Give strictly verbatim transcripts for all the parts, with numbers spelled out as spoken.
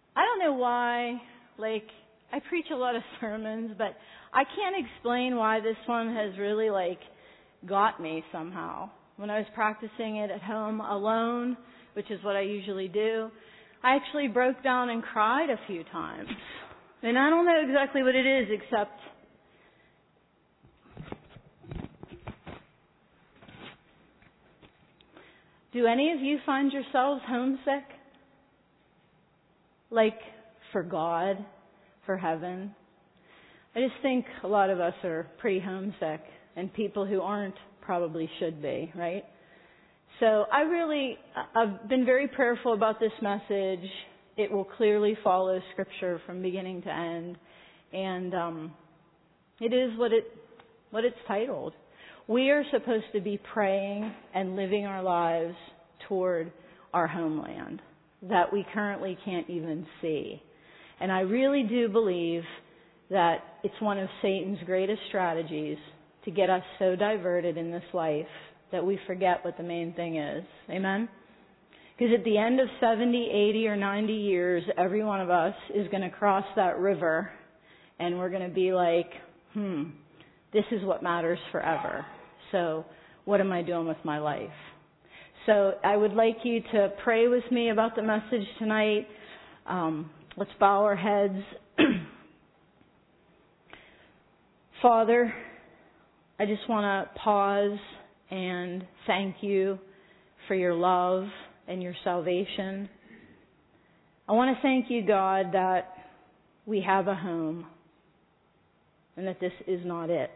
I don't know why, like, I preach a lot of sermons, but I can't explain why this one has really, like, got me somehow. When I was practicing it at home alone, which is what I usually do, I actually broke down and cried a few times. And I don't know exactly what it is, except do any of you find yourselves homesick? Like for God, for heaven? I just think a lot of us are pretty homesick, and people who aren't probably should be, right? So I really, I've been very prayerful about this message. It will clearly follow Scripture from beginning to end, and um, it is what it what it's titled. We are supposed to be praying and living our lives toward our homeland that we currently can't even see. And I really do believe that it's one of Satan's greatest strategies to get us so diverted in this life that we forget what the main thing is. Amen? Because at the end of seventy, eighty, or ninety years, every one of us is going to cross that river, and we're going to be like, hmm, this is what matters forever. So what am I doing with my life? So I would like you to pray with me about the message tonight. Um, let's bow our heads. Father, I just want to pause and thank you for your love and your salvation. I want to thank you, God, that we have a home and that this is not it.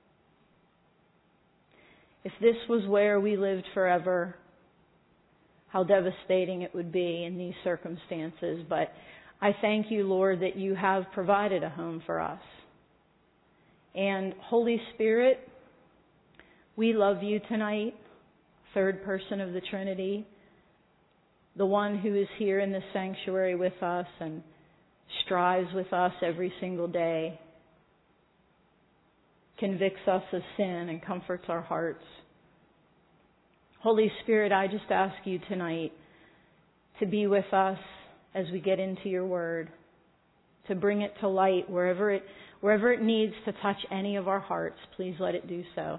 If this was where we lived forever, how devastating it would be in these circumstances. But I thank you, Lord, that you have provided a home for us. And Holy Spirit, we love you tonight, third person of the Trinity, the one who is here in this sanctuary with us and strives with us every single day, convicts us of sin and comforts our hearts. Holy Spirit, I just ask you tonight to be with us as we get into your word, to bring it to light wherever it wherever it needs to touch any of our hearts. Please let it do so.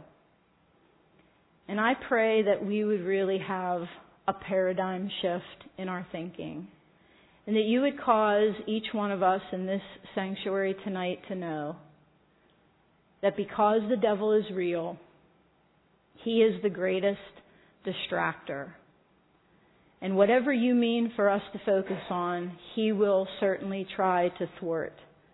And I pray that we would really have a paradigm shift in our thinking, and that you would cause each one of us in this sanctuary tonight to know that because the devil is real, he is the greatest distractor. And whatever you mean for us to focus on, he will certainly try to thwart.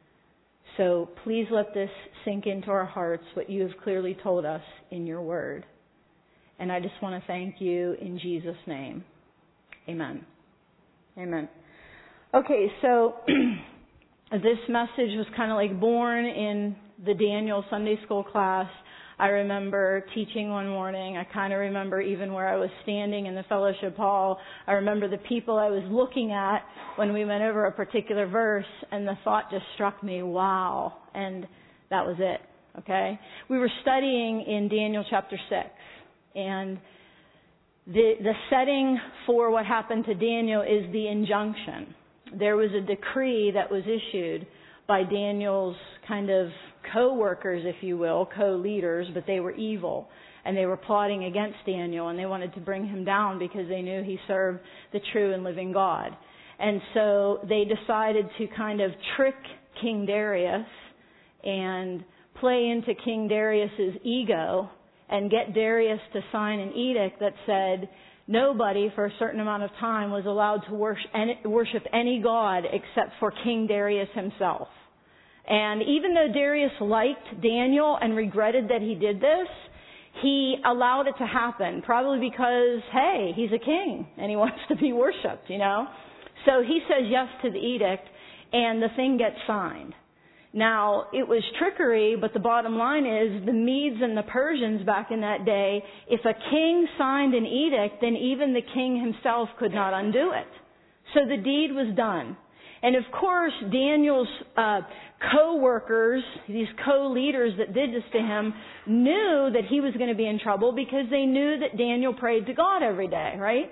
So please let this sink into our hearts, what you have clearly told us in your word. And I just want to thank you in Jesus' name. Amen. Amen. Okay, so this message was kind of like born in the Daniel Sunday school class. I remember teaching one morning. I kind of remember even where I was standing in the fellowship hall. I remember the people I was looking at when we went over a particular verse, and the thought just struck me, wow. And that was it, okay? We were studying in Daniel chapter six, and the the setting for what happened to Daniel is the injunction. There was a decree that was issued by Daniel's kind of co-workers, if you will, co-leaders, but they were evil, and they were plotting against Daniel, and they wanted to bring him down because they knew he served the true and living God. And so they decided to kind of trick King Darius and play into King Darius's ego and get Darius to sign an edict that said nobody for a certain amount of time was allowed to worship any, worship any god except for King Darius himself. And even though Darius liked Daniel and regretted that he did this, he allowed it to happen, probably because, hey, he's a king and he wants to be worshipped, you know. So he says yes to the edict, and the thing gets signed. Now, it was trickery, but the bottom line is the Medes and the Persians back in that day, if a king signed an edict, then even the king himself could not undo it. So the deed was done. And of course, Daniel's uh, co-workers, these co-leaders that did this to him, knew that he was going to be in trouble because they knew that Daniel prayed to God every day, right?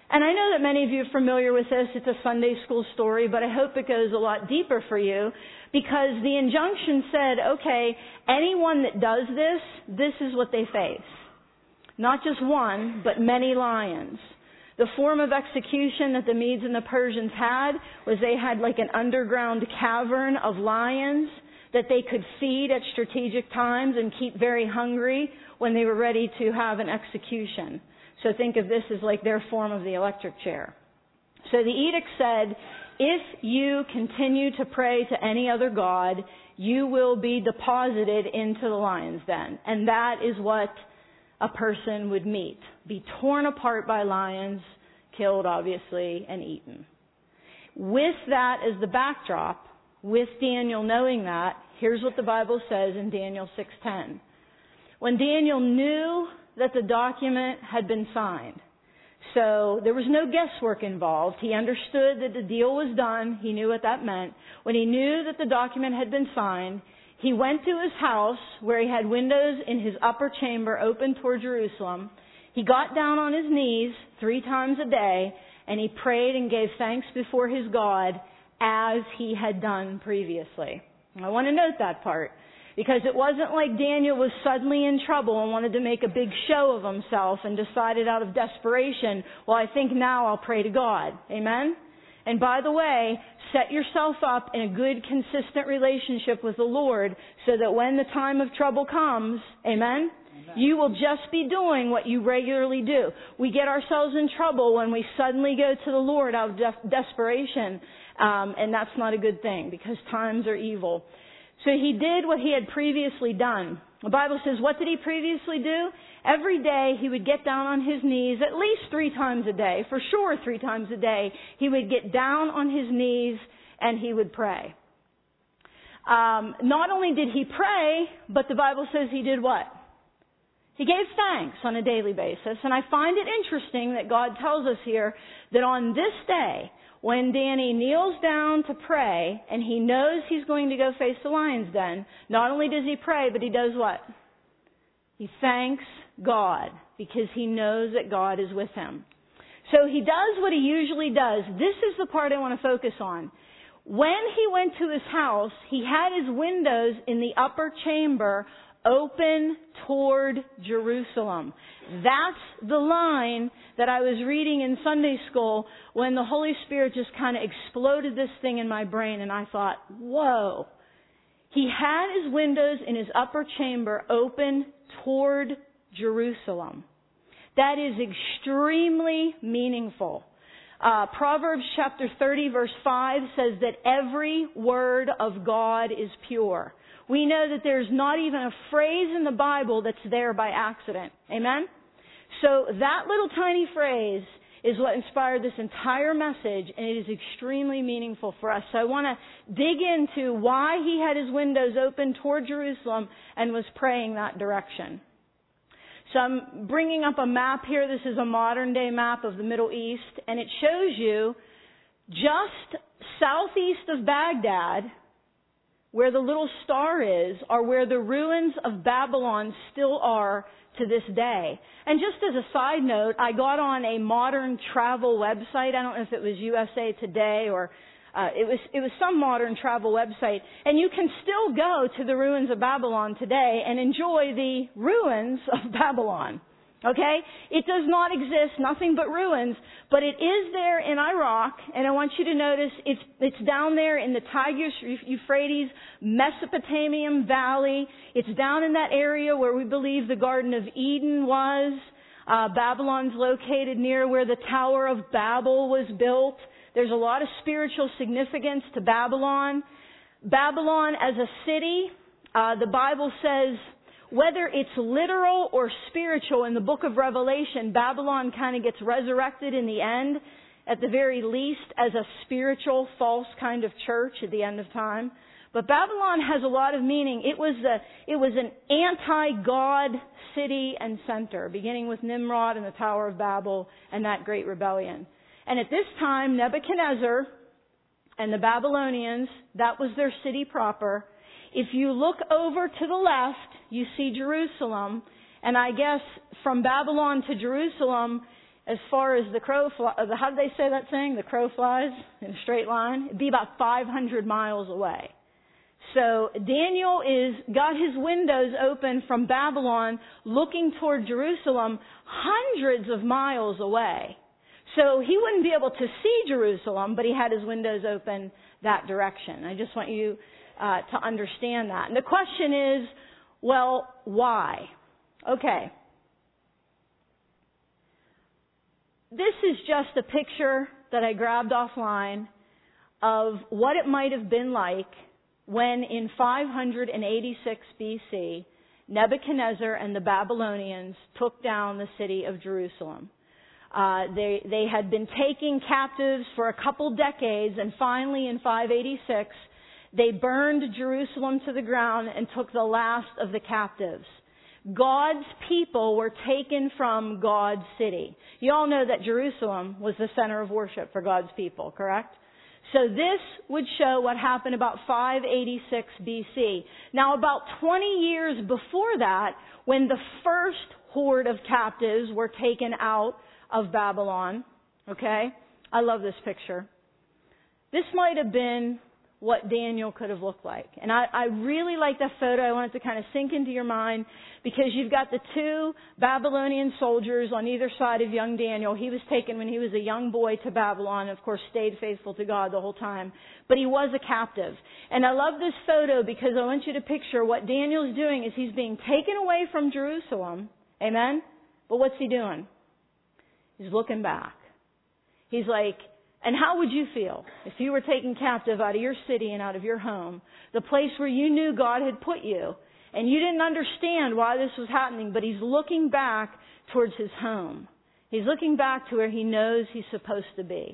And I know that many of you are familiar with this. It's a Sunday school story, but I hope it goes a lot deeper for you, because the injunction said, okay, anyone that does this, this is what they face. Not just one, but many lions. The form of execution that the Medes and the Persians had was they had like an underground cavern of lions that they could feed at strategic times and keep very hungry when they were ready to have an execution. So think of this as like their form of the electric chair. So the edict said, if you continue to pray to any other god, you will be deposited into the lion's den. And that is what a person would meet. Be torn apart by lions, killed obviously, and eaten. With that as the backdrop, with Daniel knowing that, here's what the Bible says in Daniel six ten. When Daniel knew that the document had been signed, so there was no guesswork involved. He understood that the deal was done. He knew what that meant. When he knew that the document had been signed, he went to his house where he had windows in his upper chamber open toward Jerusalem. He got down on his knees three times a day, and he prayed and gave thanks before his God as he had done previously. And I want to note that part, because it wasn't like Daniel was suddenly in trouble and wanted to make a big show of himself and decided out of desperation, well, I think now I'll pray to God. Amen? And by the way, set yourself up in a good, consistent relationship with the Lord so that when the time of trouble comes, amen, amen, you will just be doing what you regularly do. We get ourselves in trouble when we suddenly go to the Lord out of de- desperation, um, and that's not a good thing because times are evil. So he did what he had previously done. The Bible says, what did he previously do? Every day he would get down on his knees, at least three times a day, for sure three times a day. He would get down on his knees and he would pray. Um, not only did he pray, but the Bible says he did what? He gave thanks on a daily basis. And I find it interesting that God tells us here that on this day, when Danny kneels down to pray and he knows he's going to go face the lion's den, not only does he pray, but he does what? He thanks God because he knows that God is with him. So he does what he usually does. This is the part I want to focus on. When he went to his house, he had his windows in the upper chamber open toward Jerusalem. That's the line that I was reading in Sunday school when the Holy Spirit just kind of exploded this thing in my brain, and I thought, whoa. He had his windows in his upper chamber open toward Jerusalem. That is extremely meaningful. Uh, Proverbs chapter thirty verse five says that every word of God is pure. We know that there's not even a phrase in the Bible that's there by accident. Amen? So that little tiny phrase is what inspired this entire message, and it is extremely meaningful for us. So I want to dig into why he had his windows open toward Jerusalem and was praying that direction. So I'm bringing up a map here. This is a modern day map of the Middle East, and it shows you just southeast of Baghdad, where the little star is, are where the ruins of Babylon still are to this day. And just as a side note, I got on a modern travel website. I don't know if it was U S A Today or uh, it was it was some modern travel website. And you can still go to the ruins of Babylon today and enjoy the ruins of Babylon. Okay? It does not exist, nothing but ruins, but it is there in Iraq, and I want you to notice it's it's down there in the Tigris, Euphrates, Mesopotamian Valley. It's down in that area where we believe the Garden of Eden was. Uh, Babylon's located near where the Tower of Babel was built. There's a lot of spiritual significance to Babylon. Babylon as a city, uh, the Bible says, whether it's literal or spiritual, in the book of Revelation, Babylon kind of gets resurrected in the end, at the very least, as a spiritual, false kind of church at the end of time. But Babylon has a lot of meaning. It was a, it was an anti-God city and center, beginning with Nimrod and the Tower of Babel and that great rebellion. And at this time, Nebuchadnezzar and the Babylonians, that was their city proper. If you look over to the left, you see Jerusalem. And I guess from Babylon to Jerusalem, as far as the crow flies, how do they say that saying? The crow flies in a straight line? It'd be about five hundred miles away. So Daniel is got his windows open from Babylon looking toward Jerusalem hundreds of miles away. So he wouldn't be able to see Jerusalem, but he had his windows open that direction. I just want you uh, to understand that. And the question is, well, why? Okay. This is just a picture that I grabbed offline of what it might have been like when in five eighty-six B C, Nebuchadnezzar and the Babylonians took down the city of Jerusalem. Uh, they, they had been taking captives for a couple decades, and finally in five eighty-six, they burned Jerusalem to the ground and took the last of the captives. God's people were taken from God's city. You all know that Jerusalem was the center of worship for God's people, correct? So this would show what happened about five eighty-six B C. Now about twenty years before that, when the first horde of captives were taken out of Babylon, okay? I love this picture. This might have been what Daniel could have looked like. And I, I really like that photo. I want it to kind of sink into your mind because you've got the two Babylonian soldiers on either side of young Daniel. He was taken when he was a young boy to Babylon, and of course stayed faithful to God the whole time. But he was a captive. And I love this photo because I want you to picture what Daniel's doing is he's being taken away from Jerusalem. Amen? But what's he doing? He's looking back. He's like, and how would you feel if you were taken captive out of your city and out of your home, the place where you knew God had put you, and you didn't understand why this was happening, but he's looking back towards his home. He's looking back to where he knows he's supposed to be.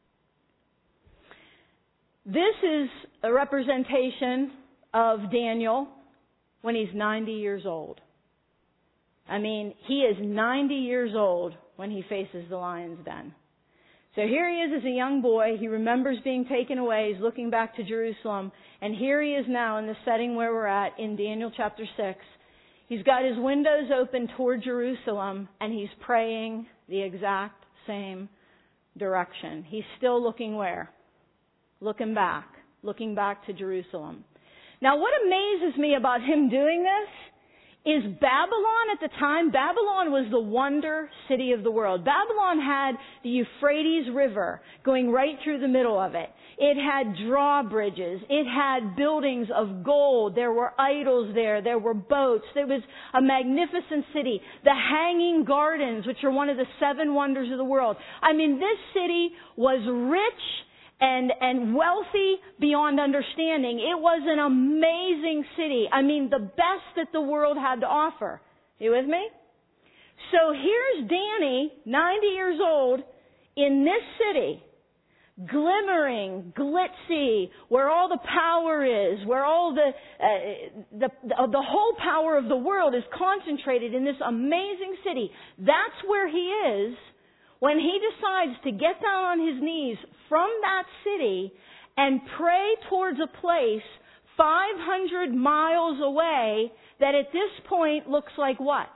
This is a representation of Daniel when he's ninety years old. I mean, he is ninety years old when he faces the lion's den. So here he is as a young boy. He remembers being taken away. He's looking back to Jerusalem. And here he is now in the setting where we're at in Daniel chapter six. He's got his windows open toward Jerusalem, and he's praying the exact same direction. He's still looking where? Looking back. Looking back to Jerusalem. Now what amazes me about him doing this is Babylon at the time, Babylon was the wonder city of the world. Babylon had the Euphrates River going right through the middle of it. It had drawbridges. It had buildings of gold. There were idols there. There were boats. It was a magnificent city. The Hanging Gardens, which are one of the seven wonders of the world. I mean, this city was rich and and wealthy beyond understanding. It was an amazing city. I mean, the best that the world had to offer. You with me? So here's Danny, ninety years old, in this city, glimmering, glitzy, where all the power is, where all the, uh, the, the, the whole power of the world is concentrated in this amazing city. That's where he is when he decides to get down on his knees from that city and pray towards a place five hundred miles away that at this point looks like what?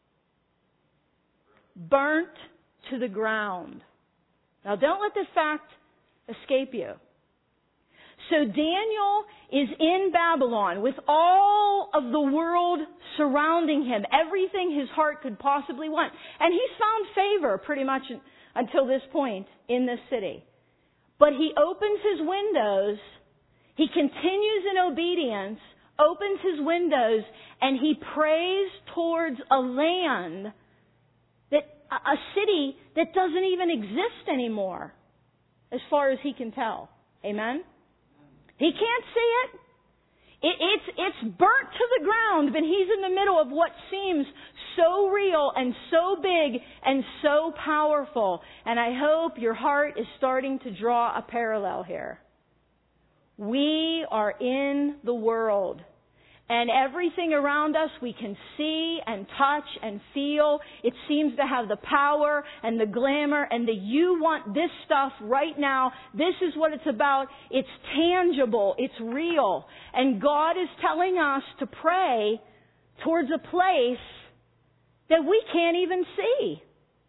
Burnt to the ground. Now don't let this fact escape you. So Daniel is in Babylon with all of the world surrounding him, everything his heart could possibly want. And he's found favor pretty much until this point in this city. But he opens his windows, he continues in obedience, opens his windows, and he prays towards a land, that a city that doesn't even exist anymore, as far as he can tell. Amen? He can't see it. it. It's it's burnt to the ground, but he's in the middle of what seems so real and so big and so powerful. And I hope your heart is starting to draw a parallel here. We are in the world. And everything around us we can see and touch and feel. It seems to have the power and the glamour and the you want this stuff right now. This is what it's about. It's tangible. It's real. And God is telling us to pray towards a place that we can't even see.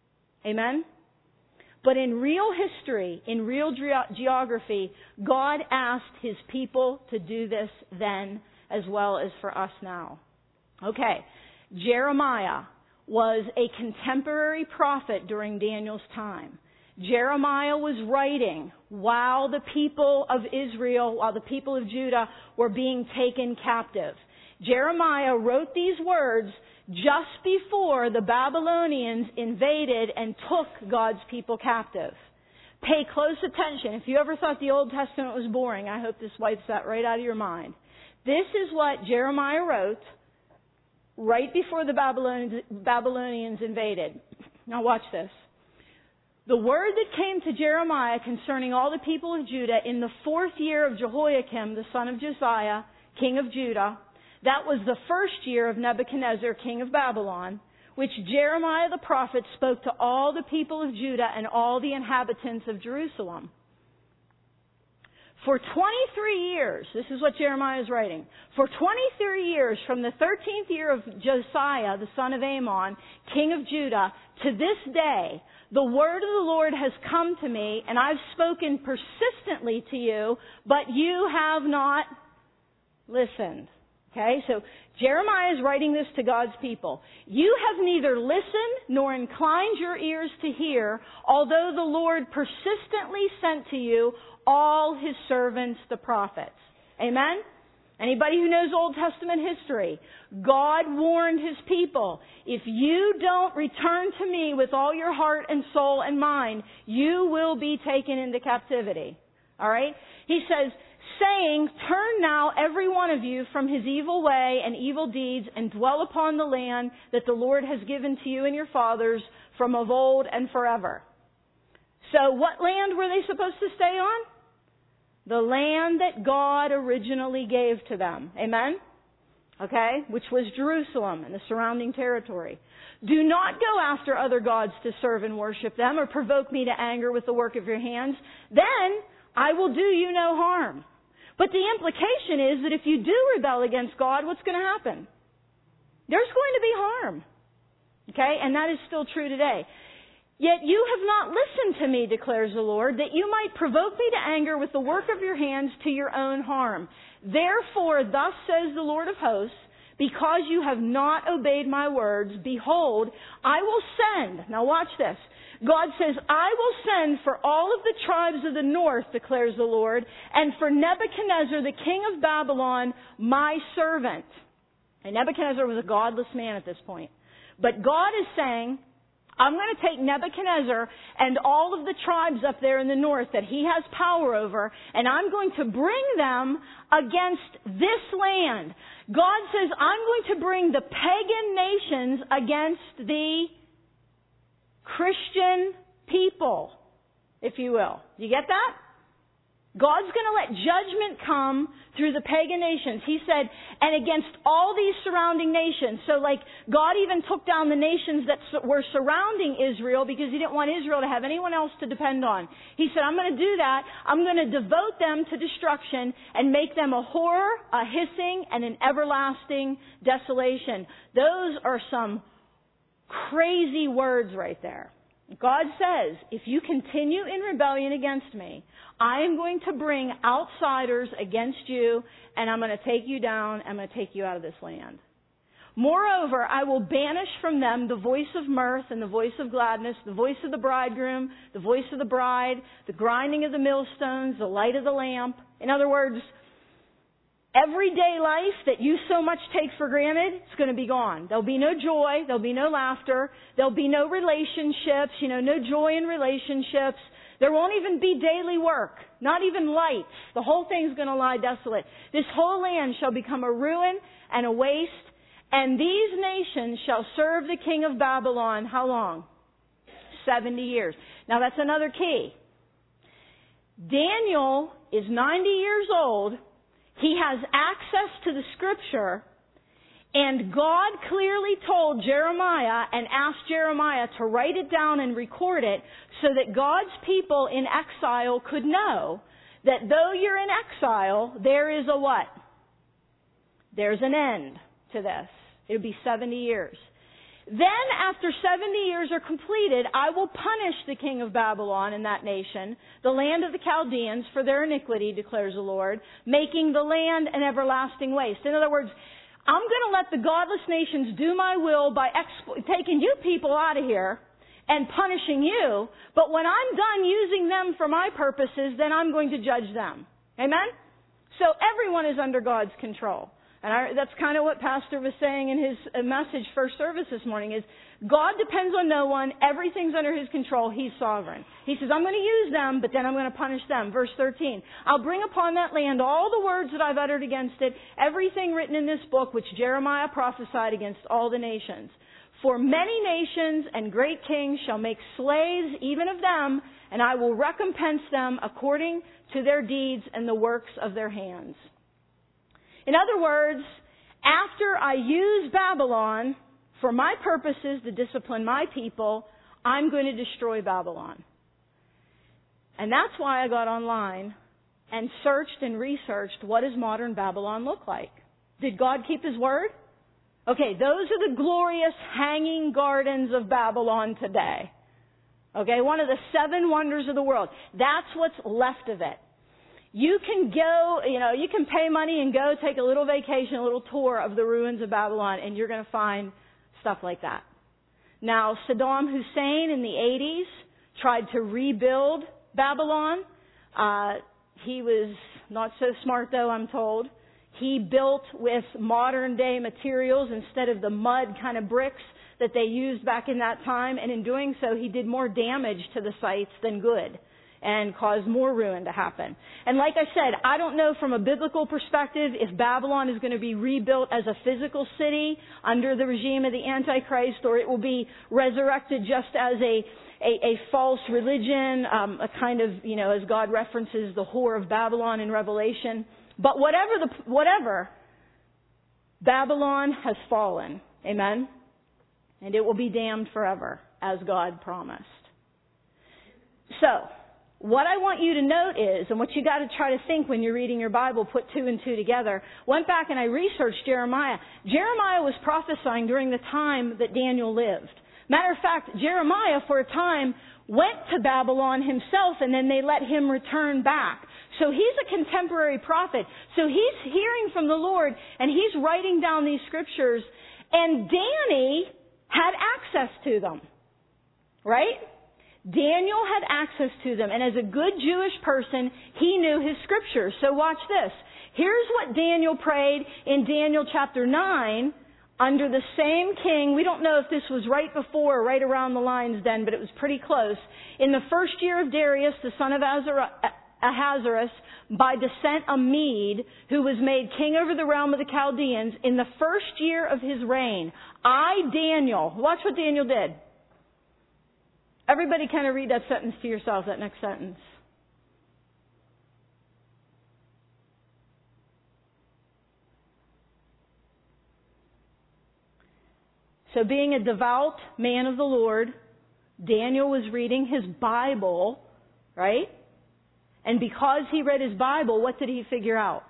Amen? But in real history, in real ge- geography, God asked His people to do this then as well as for us now. Okay, Jeremiah was a contemporary prophet during Daniel's time. Jeremiah was writing while the people of Israel, while the people of Judah were being taken captive. Jeremiah wrote these words just before the Babylonians invaded and took God's people captive. Pay close attention. If you ever thought the Old Testament was boring, I hope this wipes that right out of your mind. This is what Jeremiah wrote right before the Babylonians, Babylonians invaded. Now watch this. The word that came to Jeremiah concerning all the people of Judah in the fourth year of Jehoiakim, the son of Josiah, king of Judah, that was the first year of Nebuchadnezzar, king of Babylon, which Jeremiah the prophet spoke to all the people of Judah and all the inhabitants of Jerusalem. For twenty-three years, this is what Jeremiah is writing, for twenty-three years, from the thirteenth year of Josiah, the son of Amon, king of Judah, to this day, the word of the Lord has come to me, and I've spoken persistently to you, but you have not listened. Okay, so Jeremiah is writing this to God's people. You have neither listened nor inclined your ears to hear, although the Lord persistently sent to you all His servants, the prophets. Amen? Anybody who knows Old Testament history, God warned His people, if you don't return to me with all your heart and soul and mind, you will be taken into captivity. All right? He says, saying, turn now every one of you from his evil way and evil deeds and dwell upon the land that the Lord has given to you and your fathers from of old and forever. So what land were they supposed to stay on? The land that God originally gave to them. Amen? Okay? Which was Jerusalem and the surrounding territory. Do not go after other gods to serve and worship them or provoke me to anger with the work of your hands. Then I will do you no harm. But the implication is that if you do rebel against God, what's going to happen? There's going to be harm. Okay? And that is still true today. Yet you have not listened to me, declares the Lord, that you might provoke me to anger with the work of your hands to your own harm. Therefore, thus says the Lord of hosts, because you have not obeyed my words, behold, I will send. Now watch this. God says, I will send for all of the tribes of the north, declares the Lord, and for Nebuchadnezzar, the king of Babylon, my servant. And Nebuchadnezzar was a godless man at this point. But God is saying, I'm going to take Nebuchadnezzar and all of the tribes up there in the north that he has power over, and I'm going to bring them against this land. God says, I'm going to bring the pagan nations against the Christian people, if you will. You get that? God's going to let judgment come through the pagan nations. He said, and against all these surrounding nations. So like, God even took down the nations that were surrounding Israel because He didn't want Israel to have anyone else to depend on. He said, I'm going to do that. I'm going to devote them to destruction and make them a horror, a hissing, and an everlasting desolation. Those are some crazy words right there. God says, if you continue in rebellion against me, I am going to bring outsiders against you, and I'm going to take you down, I'm going to take you out of this land. Moreover, I will banish from them the voice of mirth and the voice of gladness, the voice of the bridegroom, the voice of the bride, the grinding of the millstones, the light of the lamp. In other words, everyday life that you so much take for granted, it's going to be gone. There'll be no joy. There'll be no laughter. There'll be no relationships, you know, no joy in relationships. There won't even be daily work, not even lights. The whole thing's going to lie desolate. This whole land shall become a ruin and a waste, and these nations shall serve the king of Babylon. How long? seventy years. Now that's another key. Daniel is ninety years old. He has access to the scripture, and God clearly told Jeremiah and asked Jeremiah to write it down and record it so that God's people in exile could know that though you're in exile, there is a what? There's an end to this. It would be seventy years. Then after seventy years are completed, I will punish the king of Babylon and that nation, the land of the Chaldeans, for their iniquity, declares the Lord, making the land an everlasting waste. In other words, I'm going to let the godless nations do my will by expo- taking you people out of here and punishing you. But when I'm done using them for my purposes, then I'm going to judge them. Amen? So everyone is under God's control. And I, that's kind of what Pastor was saying in his uh, message first service this morning is God depends on no one. Everything's under His control. He's sovereign. He says, I'm going to use them, but then I'm going to punish them. Verse thirteen, I'll bring upon that land all the words that I've uttered against it, everything written in this book which Jeremiah prophesied against all the nations. For many nations and great kings shall make slaves even of them, and I will recompense them according to their deeds and the works of their hands. In other words, after I use Babylon for my purposes to discipline my people, I'm going to destroy Babylon. And that's why I got online and searched and researched what does modern Babylon look like. Did God keep His word? Okay, those are the glorious hanging gardens of Babylon today. Okay, one of the seven wonders of the world. That's what's left of it. You can go, you know, you can pay money and go take a little vacation, a little tour of the ruins of Babylon, and you're going to find stuff like that. Now, Saddam Hussein in the eighties tried to rebuild Babylon. Uh, he was not so smart, though, I'm told. He built with modern day materials instead of the mud kind of bricks that they used back in that time. And in doing so, he did more damage to the sites than good and caused more ruin to happen. And like I said, I don't know from a biblical perspective if Babylon is going to be rebuilt as a physical city under the regime of the Antichrist, or it will be resurrected just as a a, a false religion, um, a kind of, you know, as God references the whore of Babylon in Revelation. But whatever the whatever, Babylon has fallen. Amen? And it will be damned forever, as God promised. So, what I want you to note is, and what you got to try to think when you're reading your Bible, put two and two together. Went back and I researched Jeremiah. Jeremiah was prophesying during the time that Daniel lived. Matter of fact, Jeremiah for a time went to Babylon himself and then they let him return back. So he's a contemporary prophet. So he's hearing from the Lord and he's writing down these scriptures, and Danny had access to them. Right? Daniel had access to them, and as a good Jewish person, he knew his scriptures. So watch this. Here's what Daniel prayed in Daniel chapter nine under the same king. We don't know if this was right before or right around the lines then, but it was pretty close. In the first year of Darius, the son of Ahasuerus, by descent a Mede, who was made king over the realm of the Chaldeans, in the first year of his reign, I, Daniel, watch what Daniel did. Everybody kind of read that sentence to yourself, that next sentence. So being a devout man of the Lord, Daniel was reading his Bible, right? And because he read his Bible, what did he figure out?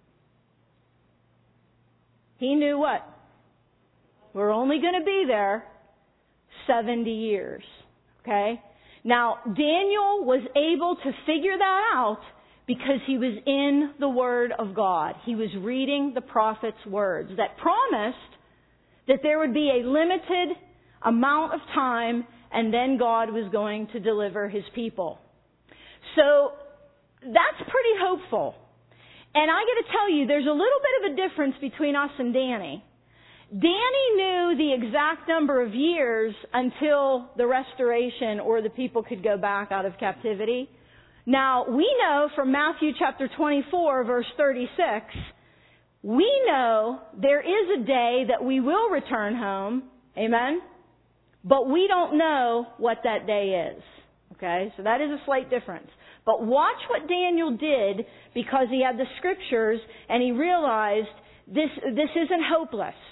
He knew what? We're only going to be there seventy years. Okay? Now, Daniel was able to figure that out because he was in the Word of God. He was reading the prophet's words that promised that there would be a limited amount of time and then God was going to deliver His people. So, that's pretty hopeful. And I got to tell you, there's a little bit of a difference between us and Danny. Danny knew the exact number of years until the restoration or the people could go back out of captivity. Now, we know from Matthew chapter twenty-four, verse thirty-six, we know there is a day that we will return home. Amen? But we don't know what that day is. Okay? So that is a slight difference. But watch what Daniel did because he had the scriptures and he realized this, this isn't hopeless.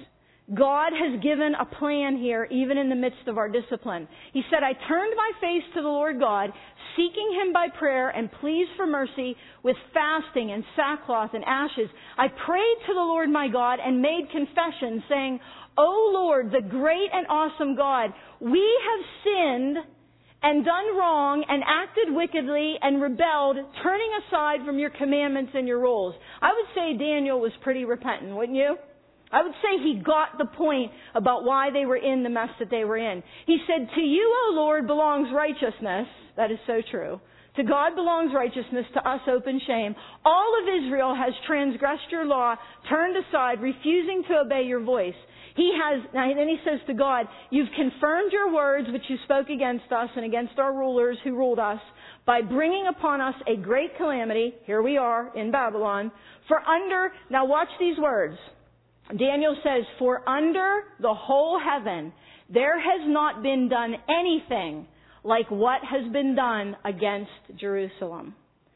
God has given a plan here, even in the midst of our discipline. He said, I turned my face to the Lord God, seeking Him by prayer and pleas for mercy with fasting and sackcloth and ashes. I prayed to the Lord my God and made confession, saying, O Lord, the great and awesome God, we have sinned and done wrong and acted wickedly and rebelled, turning aside from your commandments and your rules. I would say Daniel was pretty repentant, wouldn't you? I would say he got the point about why they were in the mess that they were in. He said, to you, O Lord, belongs righteousness. That is so true. To God belongs righteousness, to us open shame. All of Israel has transgressed your law, turned aside, refusing to obey your voice. He has, now then he says to God, you've confirmed your words which you spoke against us and against our rulers who ruled us by bringing upon us a great calamity. Here we are in Babylon. For under, now watch these words. Daniel says, for under the whole heaven there has not been done anything like what has been done against Jerusalem.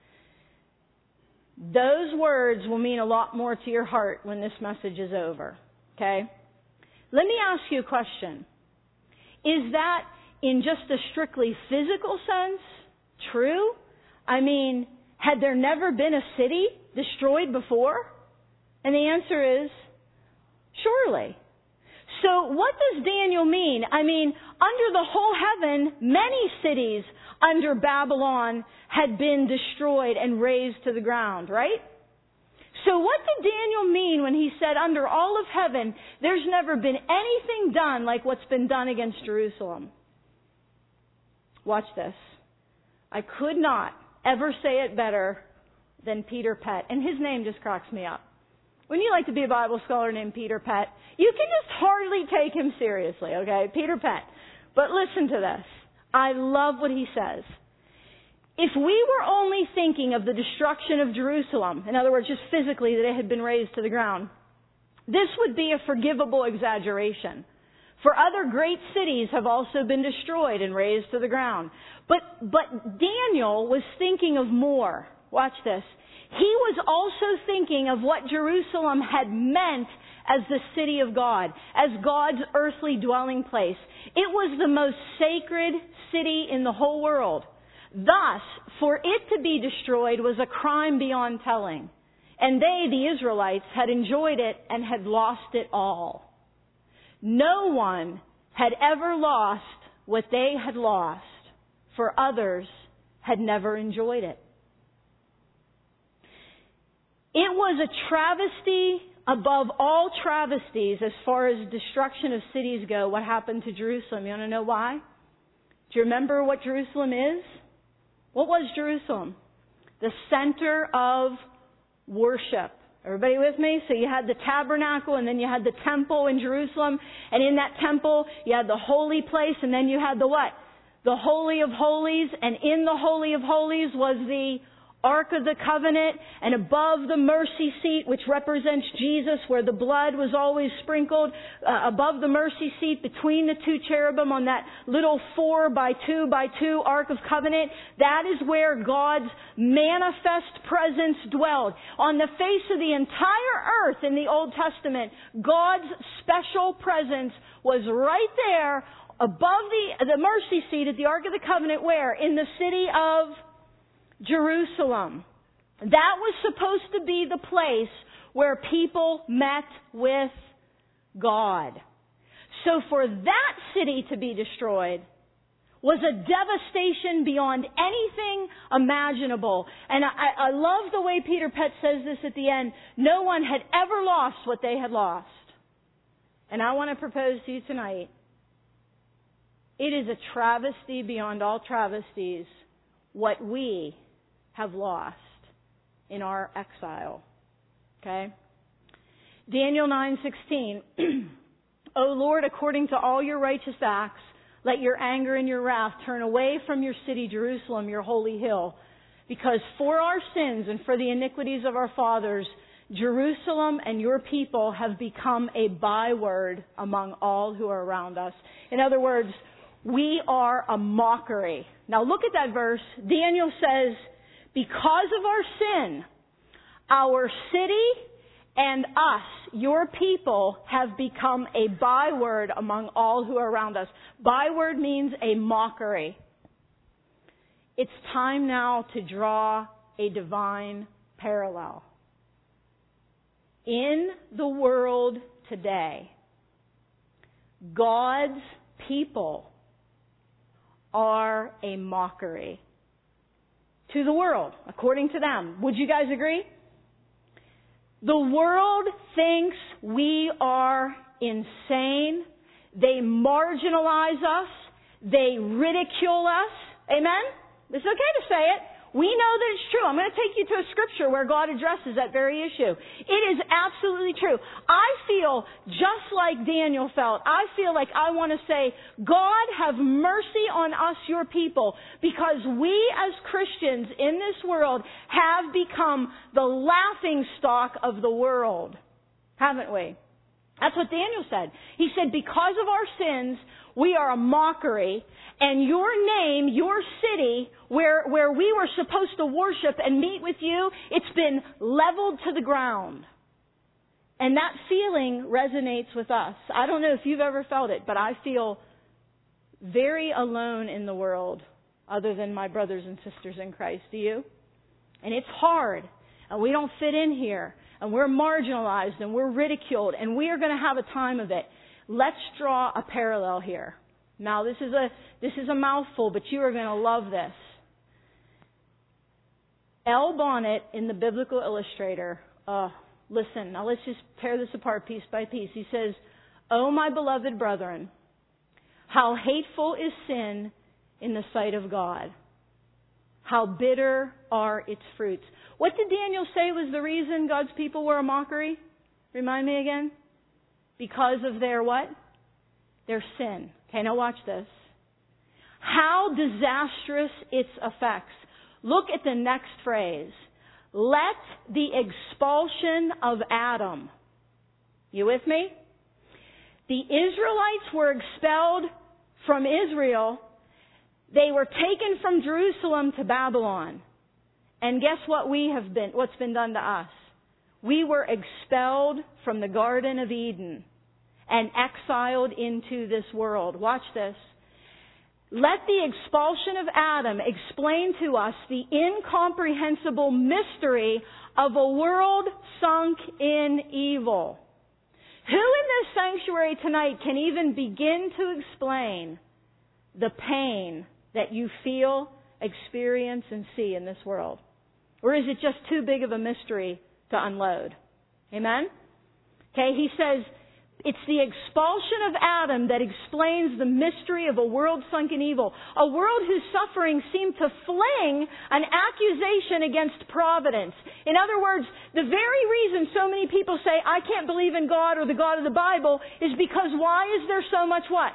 Those words will mean a lot more to your heart when this message is over. Okay? Let me ask you a question. Is that in just a strictly physical sense true? I mean, had there never been a city destroyed before? And the answer is, surely. So what does Daniel mean? I mean, under the whole heaven, many cities under Babylon had been destroyed and razed to the ground, right? So what did Daniel mean when he said under all of heaven, there's never been anything done like what's been done against Jerusalem? Watch this. I could not ever say it better than Peter Pett. And his name just cracks me up. When you like to be a Bible scholar named Peter Pett, you can just hardly take him seriously, okay? Peter Pett. But listen to this. I love what he says. If we were only thinking of the destruction of Jerusalem, in other words, just physically that it had been razed to the ground, this would be a forgivable exaggeration. For other great cities have also been destroyed and razed to the ground. But, but Daniel was thinking of more. Watch this. He was also thinking of what Jerusalem had meant as the city of God, as God's earthly dwelling place. It was the most sacred city in the whole world. Thus, for it to be destroyed was a crime beyond telling. And they, the Israelites, had enjoyed it and had lost it all. No one had ever lost what they had lost, for others had never enjoyed it. It was a travesty above all travesties as far as destruction of cities go, what happened to Jerusalem. You want to know why? Do you remember what Jerusalem is? What was Jerusalem? The center of worship. Everybody with me? So you had the tabernacle and then you had the temple in Jerusalem. And in that temple you had the holy place and then you had the what? The Holy of Holies. And in the Holy of Holies was the Ark of the Covenant, and above the mercy seat, which represents Jesus, where the blood was always sprinkled, uh, above the mercy seat, between the two cherubim on that little four by two by two Ark of Covenant, that is where God's manifest presence dwelled. On the face of the entire earth in the Old Testament, God's special presence was right there above the, the mercy seat at the Ark of the Covenant, where? In the city of Jerusalem. That was supposed to be the place where people met with God. So for that city to be destroyed was a devastation beyond anything imaginable. And I, I love the way Peter Pett says this at the end. No one had ever lost what they had lost. And I want to propose to you tonight, it is a travesty beyond all travesties what we have lost in our exile. Okay? Daniel nine sixteen. O Lord, according to all your righteous acts, let your anger and your wrath turn away from your city, Jerusalem, your holy hill. Because for our sins and for the iniquities of our fathers, Jerusalem and your people have become a byword among all who are around us. In other words, we are a mockery. Now look at that verse. Daniel says, because of our sin, our city and us, your people, have become a byword among all who are around us. Byword means a mockery. It's time now to draw a divine parallel. In the world today, God's people are a mockery to the world, according to them. Would you guys agree? The world thinks we are insane. They marginalize us. They ridicule us. Amen? It's okay to say it. We know that it's true. I'm going to take you to a scripture where God addresses that very issue. It is absolutely true. I feel just like Daniel felt. I feel like I want to say, God, have mercy on us, your people, because we as Christians in this world have become the laughing stock of the world. Haven't we? That's what Daniel said. He said, because of our sins, we are a mockery, and your name, your city, where, where we were supposed to worship and meet with you, it's been leveled to the ground. And that feeling resonates with us. I don't know if you've ever felt it, but I feel very alone in the world, other than my brothers and sisters in Christ. Do you? And it's hard, and we don't fit in here, and we're marginalized, and we're ridiculed, and we are going to have a time of it. Let's draw a parallel here. Now, this is a this is a mouthful, but you are going to love this. L. Bonnet in the Biblical Illustrator, uh, listen, now let's just tear this apart piece by piece. He says, "Oh, my beloved brethren, how hateful is sin in the sight of God. How bitter are its fruits." What did Daniel say was the reason God's people were a mockery? Remind me again. Because of their what? Their sin. Okay, now watch this. How disastrous its effects. Look at the next phrase. Let the expulsion of Adam. You with me? The Israelites were expelled from Israel. They were taken from Jerusalem to Babylon. And guess what we have been, what's been done to us? We were expelled from the Garden of Eden and exiled into this world. Watch this. Let the expulsion of Adam explain to us the incomprehensible mystery of a world sunk in evil. Who in this sanctuary tonight can even begin to explain the pain that you feel, experience, and see in this world? Or is it just too big of a mystery to unload? Amen? Okay, he says, it's the expulsion of Adam that explains the mystery of a world sunk in evil. A world whose suffering seemed to fling an accusation against providence. In other words, the very reason so many people say, I can't believe in God or the God of the Bible, is because why is there so much what?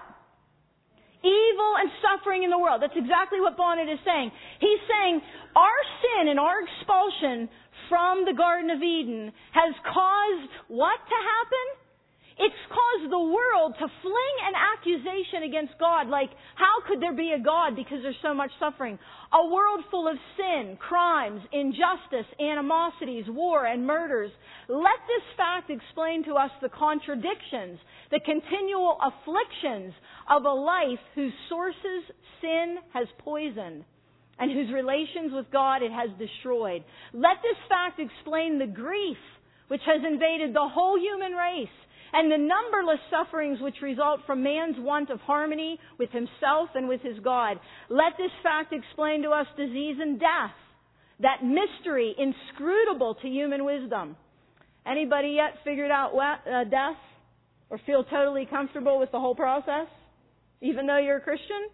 Evil and suffering in the world. That's exactly what Bonnet is saying. He's saying our sin and our expulsion from the Garden of Eden has caused what to happen? It's caused the world to fling an accusation against God. Like, how could there be a God because there's so much suffering? A world full of sin, crimes, injustice, animosities, war, and murders. Let this fact explain to us the contradictions, the continual afflictions of a life whose sources sin has poisoned and whose relations with God it has destroyed. Let this fact explain the grief which has invaded the whole human race and the numberless sufferings which result from man's want of harmony with himself and with his God. Let this fact explain to us disease and death, that mystery inscrutable to human wisdom. Anybody yet figured out uh, death or feel totally comfortable with the whole process, even though you're a Christian?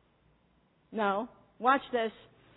No. Watch this.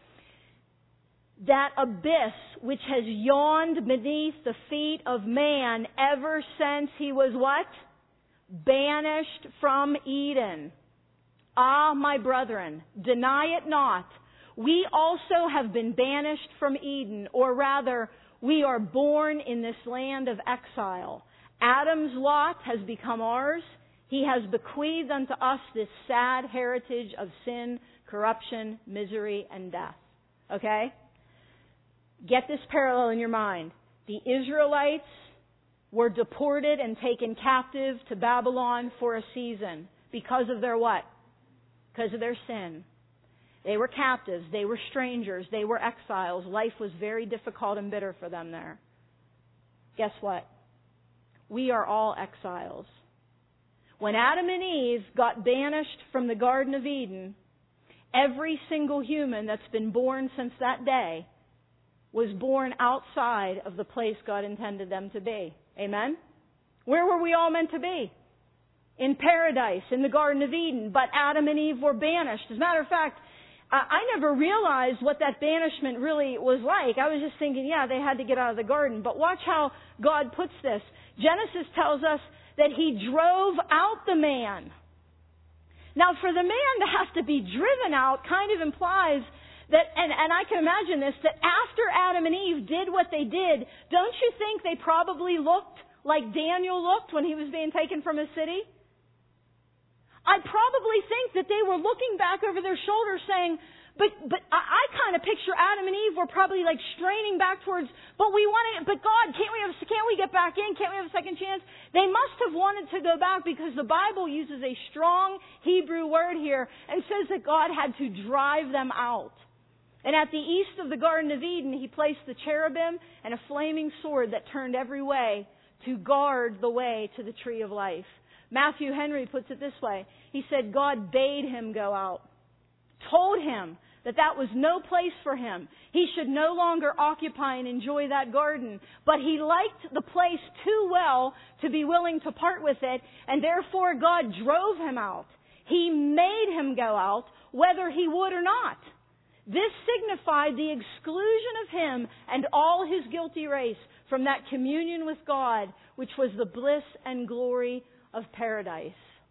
That abyss which has yawned beneath the feet of man ever since he was what? Banished from Eden. Ah, my brethren, deny it not. We also have been banished from Eden, or rather, we are born in this land of exile. Adam's lot has become ours. He has bequeathed unto us this sad heritage of sin, corruption, misery, and death. Okay? Get this parallel in your mind. The Israelites were deported and taken captive to Babylon for a season because of their what? Because of their sin. They were captives. They were strangers. They were exiles. Life was very difficult and bitter for them there. Guess what? We are all exiles. When Adam and Eve got banished from the Garden of Eden, every single human that's been born since that day was born outside of the place God intended them to be. Amen? Where were we all meant to be? In paradise, in the Garden of Eden. But Adam and Eve were banished. As a matter of fact, I never realized what that banishment really was like. I was just thinking, yeah, they had to get out of the garden. But watch how God puts this. Genesis tells us that He drove out the man. Now, for the man to have to be driven out kind of implies that, and, and I can imagine this, that after Adam and Eve did what they did, don't you think they probably looked like Daniel looked when he was being taken from his city? I probably think that they were looking back over their shoulders saying, but but I, I kind of picture Adam and Eve were probably like straining back towards, but we want to, but God, can't we have, can't we get back in? Can't we have a second chance? They must have wanted to go back because the Bible uses a strong Hebrew word here and says that God had to drive them out. And at the east of the Garden of Eden, He placed the cherubim and a flaming sword that turned every way to guard the way to the tree of life. Matthew Henry puts it this way. He said God bade him go out, told him that that was no place for him. He should no longer occupy and enjoy that garden. But he liked the place too well to be willing to part with it, and therefore God drove him out. He made him go out, whether he would or not. This signified the exclusion of him and all his guilty race from that communion with God, which was the bliss and glory of paradise.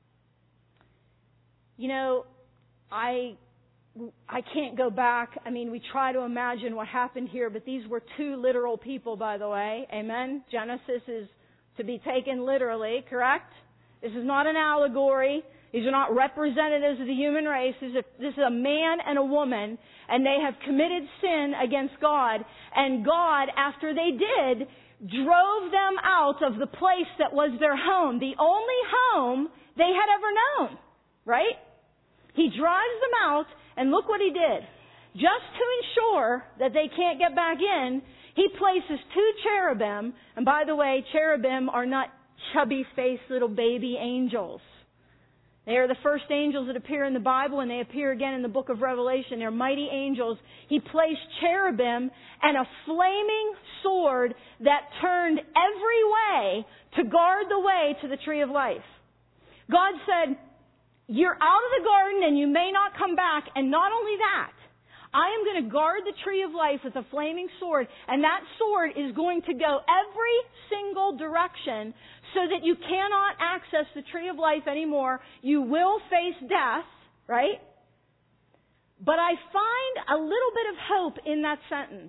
You know, I I can't go back. I mean, we try to imagine what happened here, but these were two literal people, by the way. Amen? Genesis is to be taken literally, correct? This is not an allegory. These are not representatives of the human race. This is, a, this is a man and a woman, and they have committed sin against God. And God, after they did, drove them out of the place that was their home, the only home they had ever known, right? He drives them out, and look what He did. Just to ensure that they can't get back in, He places two cherubim, and by the way, cherubim are not chubby-faced little baby angels. They are the first angels that appear in the Bible, and they appear again in the book of Revelation. They're mighty angels. He placed cherubim and a flaming sword that turned every way to guard the way to the tree of life. God said, you're out of the garden and you may not come back. And not only that, I am going to guard the tree of life with a flaming sword. And that sword is going to go every single direction so that you cannot access the tree of life anymore. You will face death, right? But I find a little bit of hope in that sentence.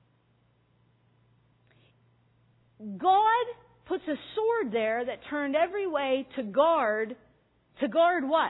God puts a sword there that turned every way to guard, to guard what?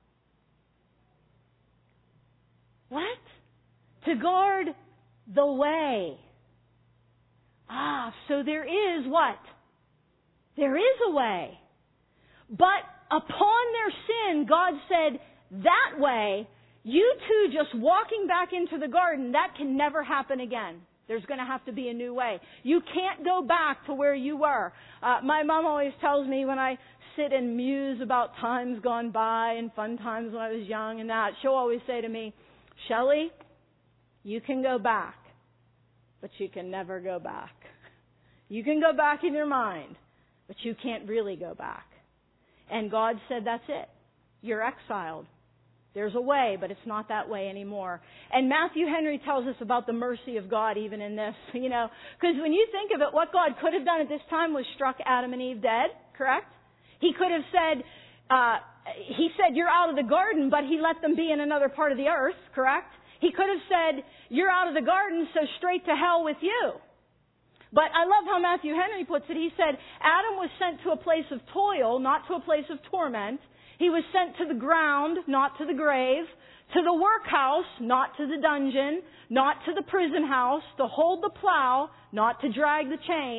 What? To guard the way. Ah, so there is what? There is a way. But upon their sin, God said, that way, you two just walking back into the garden, that can never happen again. There's going to have to be a new way. You can't go back to where you were. Uh, my mom always tells me when I sit and muse about times gone by and fun times when I was young and that, she'll always say to me, Shelley, you can go back, but you can never go back. You can go back in your mind, but you can't really go back. And God said, that's it. You're exiled. There's a way, but it's not that way anymore. And Matthew Henry tells us about the mercy of God even in this, you know. Because when you think of it, what God could have done at this time was struck Adam and Eve dead, correct? He could have said, uh, He said, you're out of the garden, but He let them be in another part of the earth, correct? He could have said, you're out of the garden, so straight to hell with you. But I love how Matthew Henry puts it. He said, Adam was sent to a place of toil, not to a place of torment. He was sent to the ground, not to the grave, to the workhouse, not to the dungeon, not to the prison house, to hold the plow, not to drag the chain.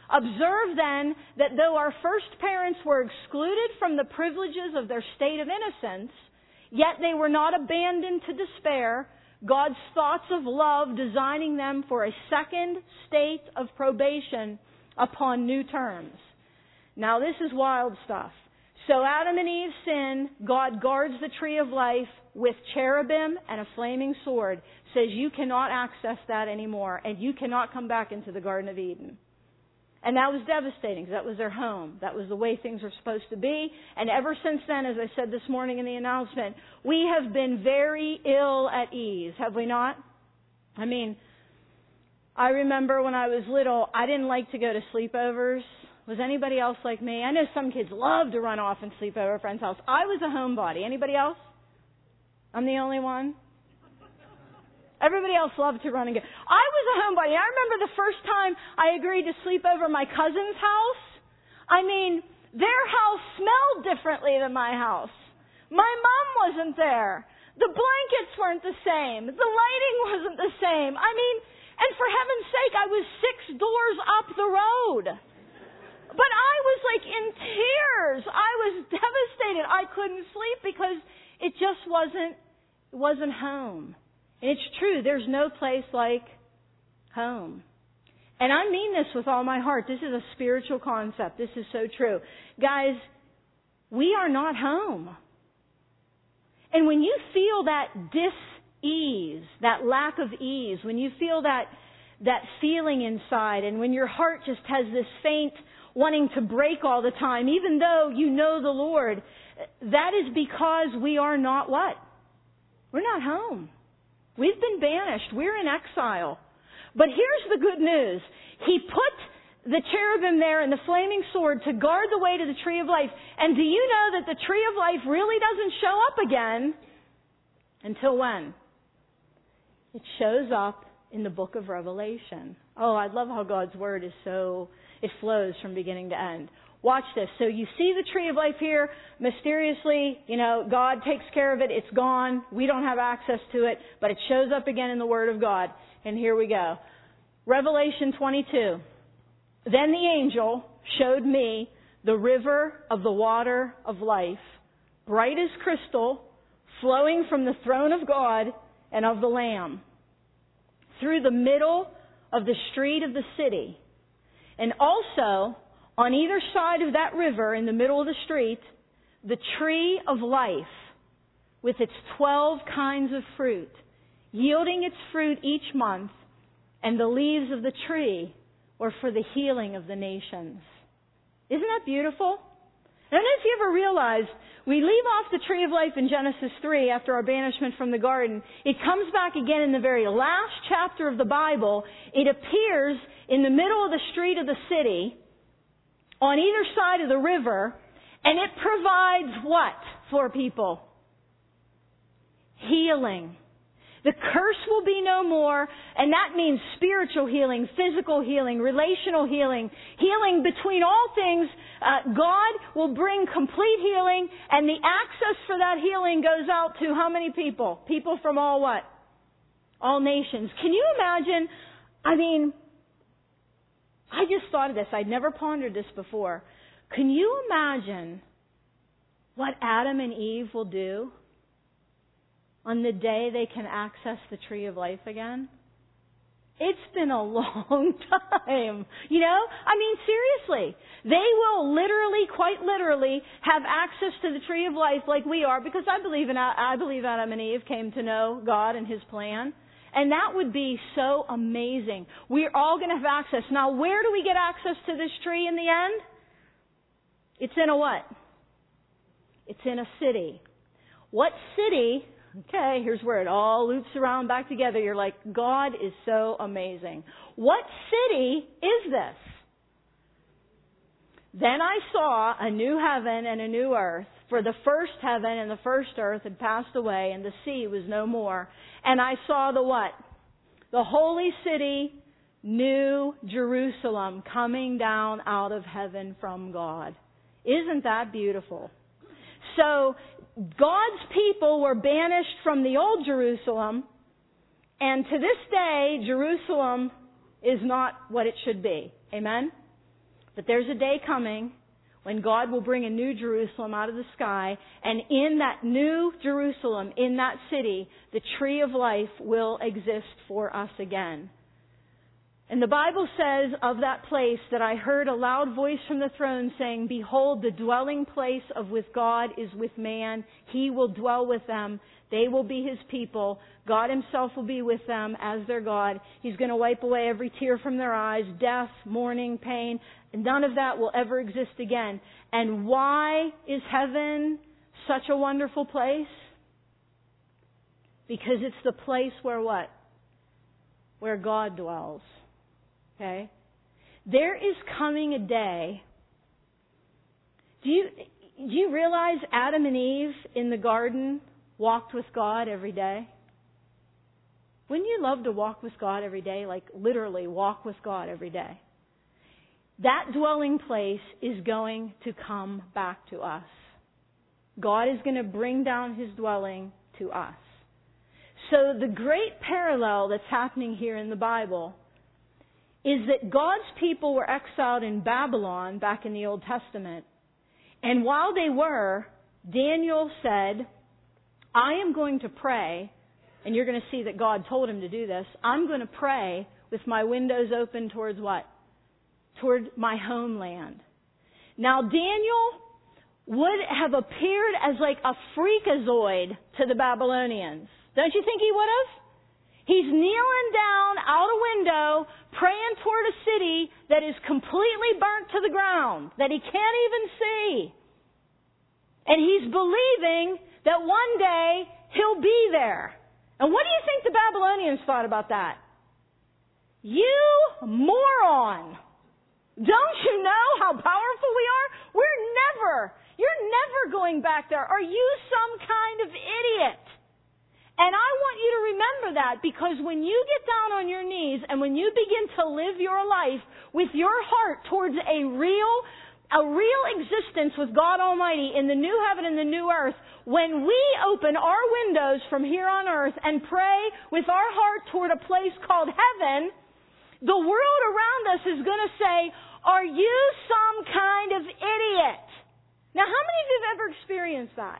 Observe then that though our first parents were excluded from the privileges of their state of innocence, yet they were not abandoned to despair, God's thoughts of love designing them for a second state of probation upon new terms. Now this is wild stuff. So Adam and Eve sin. God guards the tree of life with cherubim and a flaming sword. Says you cannot access that anymore, and you cannot come back into the Garden of Eden. And that was devastating, because that was their home. That was the way things were supposed to be. And ever since then, as I said this morning in the announcement, we have been very ill at ease, have we not? I mean, I remember when I was little, I didn't like to go to sleepovers. Was anybody else like me? I know some kids love to run off and sleep over a friend's house. I was a homebody. Anybody else? I'm the only one? Everybody else loved to run and go. I was a homebody. I remember the first time I agreed to sleep over my cousin's house. I mean, their house smelled differently than my house. My mom wasn't there. The blankets weren't the same. The lighting wasn't the same. I mean, and for heaven's sake, I was six doors up the road. But I was like in tears. I was devastated. I couldn't sleep because it just wasn't, it wasn't home. And it's true, there's no place like home. And I mean this with all my heart. This is a spiritual concept. This is so true. Guys, we are not home. And when you feel that dis-ease, that lack of ease, when you feel that, that feeling inside, and when your heart just has this faint wanting to break all the time, even though you know the Lord, that is because we are not what? We're not home. We've been banished. We're in exile. But here's the good news. He put the cherubim there and the flaming sword to guard the way to the tree of life. And do you know that the tree of life really doesn't show up again until when? It shows up in the book of Revelation. Oh, I love how God's word is so, it flows from beginning to end. Watch this. So you see the tree of life here. Mysteriously, you know, God takes care of it. It's gone. We don't have access to it. But it shows up again in the Word of God. And here we go. Revelation twenty-two. Then the angel showed me the river of the water of life, bright as crystal, flowing from the throne of God and of the Lamb, through the middle of the street of the city. And also, on either side of that river, in the middle of the street, the tree of life with its twelve kinds of fruit, yielding its fruit each month, and the leaves of the tree were for the healing of the nations. Isn't that beautiful? I don't know if you ever realized, we leave off the tree of life in Genesis three after our banishment from the garden. It comes back again in the very last chapter of the Bible. It appears in the middle of the street of the city, on either side of the river, and it provides what for people? Healing. The curse will be no more, and that means spiritual healing, physical healing, relational healing, healing between all things. Uh, God will bring complete healing, and the access for that healing goes out to how many people? People from all what? All nations. Can you imagine? I mean, I just thought of this. I'd never pondered this before. Can you imagine what Adam and Eve will do on the day they can access the tree of life again? It's been a long time. You know? I mean, seriously. They will literally, quite literally, have access to the tree of life like we are, because I believe in, I believe Adam and Eve came to know God and His plan. And that would be so amazing. We're all going to have access. Now, where do we get access to this tree in the end? It's in a what? It's in a city. What city? Okay, here's where it all loops around back together. You're like, God is so amazing. What city is this? Then I saw a new heaven and a new earth, for the first heaven and the first earth had passed away, and the sea was no more. And I saw the what? The holy city, New Jerusalem, coming down out of heaven from God. Isn't that beautiful? So, God's people were banished from the old Jerusalem, and to this day, Jerusalem is not what it should be. Amen? But there's a day coming when God will bring a new Jerusalem out of the sky, and in that new Jerusalem, in that city, the tree of life will exist for us again. And the Bible says of that place that I heard a loud voice from the throne saying, behold, the dwelling place of with God is with man. He will dwell with them. They will be His people. God Himself will be with them as their God. He's going to wipe away every tear from their eyes, death, mourning, pain. None of that will ever exist again. And why is heaven such a wonderful place? Because it's the place where what? Where God dwells. Okay? There is coming a day. Do you, do you realize Adam and Eve in the garden walked with God every day? Wouldn't you love to walk with God every day? Like literally walk with God every day. That dwelling place is going to come back to us. God is going to bring down His dwelling to us. So the great parallel that's happening here in the Bible is that God's people were exiled in Babylon back in the Old Testament. And while they were, Daniel said, I am going to pray, and you're going to see that God told him to do this, I'm going to pray with my windows open towards what? Toward my homeland. Now Daniel would have appeared as like a freakazoid to the Babylonians. Don't you think he would have? He's kneeling down out a window, praying toward a city that is completely burnt to the ground, that he can't even see. And he's believing that one day he'll be there. And what do you think the Babylonians thought about that? You moron! Don't you know how powerful we are? We're never, you're never going back there. Are you some kind of idiot? And I want you to remember that, because when you get down on your knees and when you begin to live your life with your heart towards a real, a real existence with God Almighty in the new heaven and the new earth, when we open our windows from here on earth and pray with our heart toward a place called heaven, the world around us is going to say, are you some kind of idiot? Now, how many of you have ever experienced that?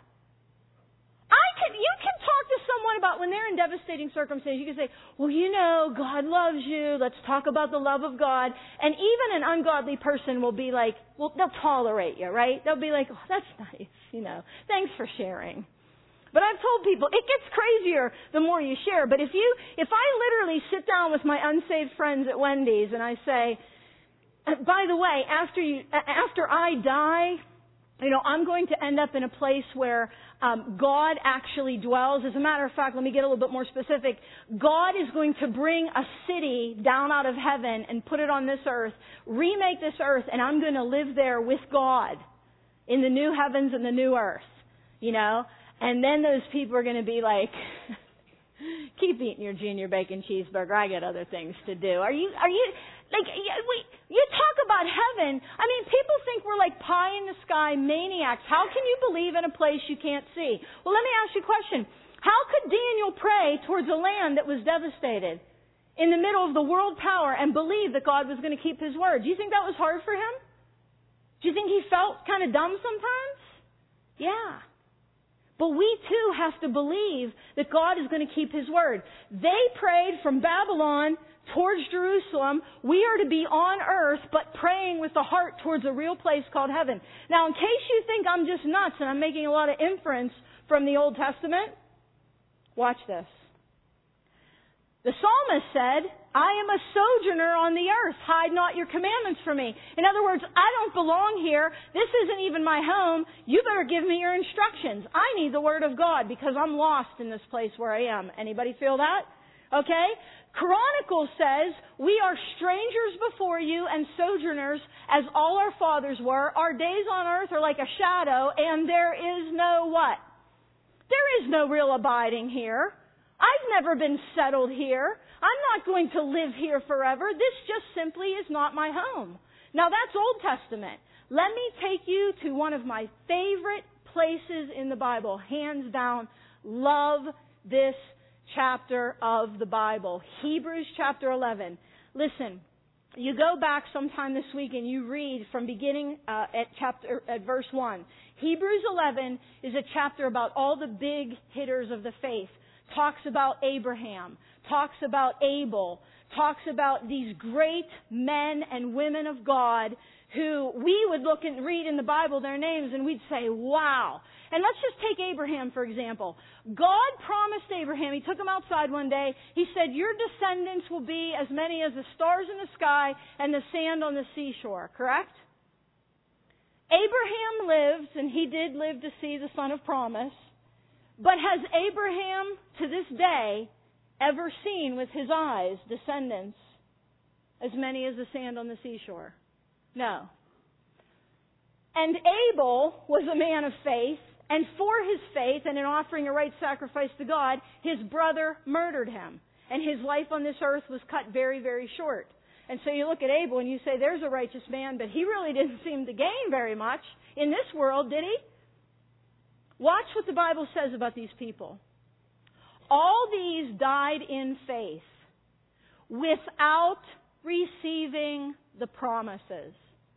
I can, you can talk to someone about when they're in devastating circumstances. You can say, well, you know, God loves you. Let's talk about the love of God. And even an ungodly person will be like, well, they'll tolerate you, right? They'll be like, oh, that's nice, you know. Thanks for sharing. But I've told people, it gets crazier the more you share. But if you, if I literally sit down with my unsaved friends at Wendy's and I say, by the way, after you, after I die, you know, I'm going to end up in a place where um, God actually dwells. As a matter of fact, let me get a little bit more specific. God is going to bring a city down out of heaven and put it on this earth, remake this earth, and I'm going to live there with God in the new heavens and the new earth, you know. And then those people are going to be like, keep eating your junior bacon cheeseburger. I got other things to do. Are you, are you, like, we, you talk about heaven. I mean, people think we're like pie in the sky maniacs. How can you believe in a place you can't see? Well, let me ask you a question. How could Daniel pray towards a land that was devastated in the middle of the world power and believe that God was going to keep His word? Do you think that was hard for him? Do you think he felt kind of dumb sometimes? Yeah. But we too have to believe that God is going to keep His word. They prayed from Babylon towards Jerusalem. We are to be on earth, but praying with the heart towards a real place called heaven. Now, in case you think I'm just nuts and I'm making a lot of inference from the Old Testament, watch this. The psalmist said, I am a sojourner on the earth. Hide not your commandments from me. In other words, I don't belong here. This isn't even my home. You better give me your instructions. I need the word of God because I'm lost in this place where I am. Anybody feel that? Okay? Chronicles says, we are strangers before you and sojourners as all our fathers were. Our days on earth are like a shadow, and there is no what? There is no real abiding here. I've never been settled here. I'm not going to live here forever. This just simply is not my home. Now that's Old Testament. Let me take you to one of my favorite places in the Bible. Hands down, love this chapter of the Bible. Hebrews chapter eleven. Listen, you go back sometime this week and you read from beginning uh, at chapter at verse one. Hebrews eleven is a chapter about all the big hitters of the faith. Talks about Abraham, talks about Abel, talks about these great men and women of God who we would look and read in the Bible their names and we'd say, wow. And let's just take Abraham, for example. God promised Abraham, He took him outside one day, He said, your descendants will be as many as the stars in the sky and the sand on the seashore, correct? Abraham lived, and he did live to see the son of promise, but has Abraham, to this day, ever seen with his eyes descendants as many as the sand on the seashore? No. And Abel was a man of faith, and for his faith and in offering a right sacrifice to God, his brother murdered him. And his life on this earth was cut very, very short. And so you look at Abel and you say, there's a righteous man, but he really didn't seem to gain very much in this world, did he? Watch what the Bible says about these people. All these died in faith without receiving the promises.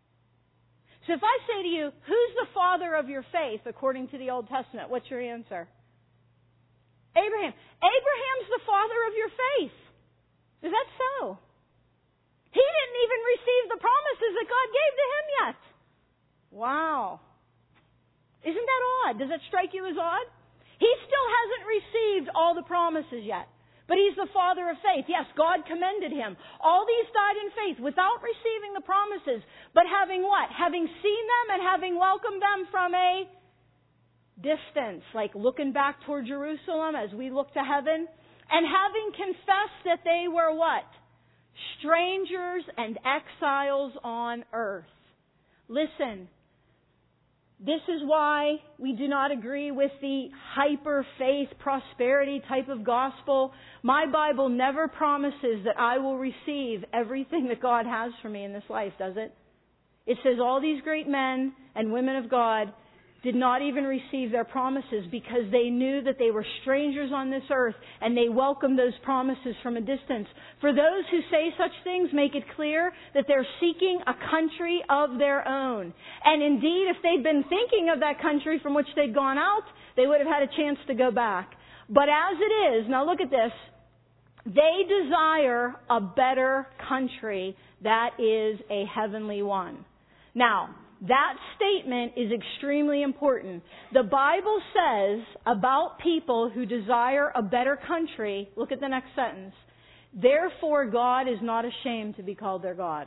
So if I say to you, who's the father of your faith according to the Old Testament? What's your answer? Abraham. Abraham's the father of your faith. Is that so? He didn't even receive the promises that God gave to him yet. Wow. Isn't that odd? Does that strike you as odd? He still hasn't received all the promises yet. But he's the father of faith. Yes, God commended him. All these died in faith without receiving the promises. But having what? Having seen them and having welcomed them from a distance. Like looking back toward Jerusalem as we look to heaven. And having confessed that they were what? Strangers and exiles on earth. Listen. This is why we do not agree with the hyper-faith, prosperity type of gospel. My Bible never promises that I will receive everything that God has for me in this life, does it? It says all these great men and women of God did not even receive their promises because they knew that they were strangers on this earth and they welcomed those promises from a distance. For those who say such things, make it clear that they're seeking a country of their own. And indeed, if they'd been thinking of that country from which they'd gone out, they would have had a chance to go back. But as it is, now look at this, they desire a better country that is a heavenly one. Now, that statement is extremely important. The Bible says about people who desire a better country, look at the next sentence, therefore God is not ashamed to be called their God.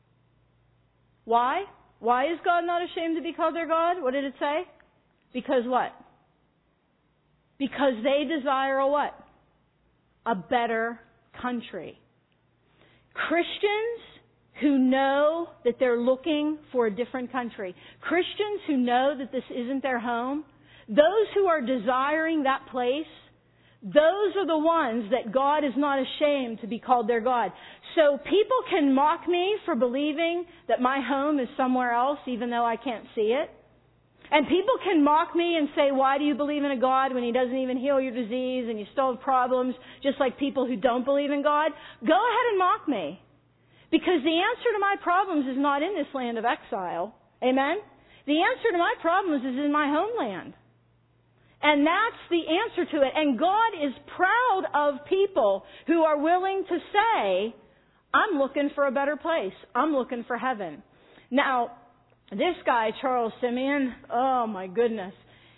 Why? Why is God not ashamed to be called their God? What did it say? Because what? Because they desire a what? A better country. Christians who know that they're looking for a different country. Christians who know that this isn't their home. Those who are desiring that place, those are the ones that God is not ashamed to be called their God. So people can mock me for believing that my home is somewhere else even though I can't see it. And people can mock me and say, why do you believe in a God when He doesn't even heal your disease and you still have problems, just like people who don't believe in God? Go ahead and mock me. Because the answer to my problems is not in this land of exile. Amen? The answer to my problems is in my homeland. And that's the answer to it. And God is proud of people who are willing to say, I'm looking for a better place. I'm looking for heaven. Now, this guy, Charles Simeon, oh my goodness.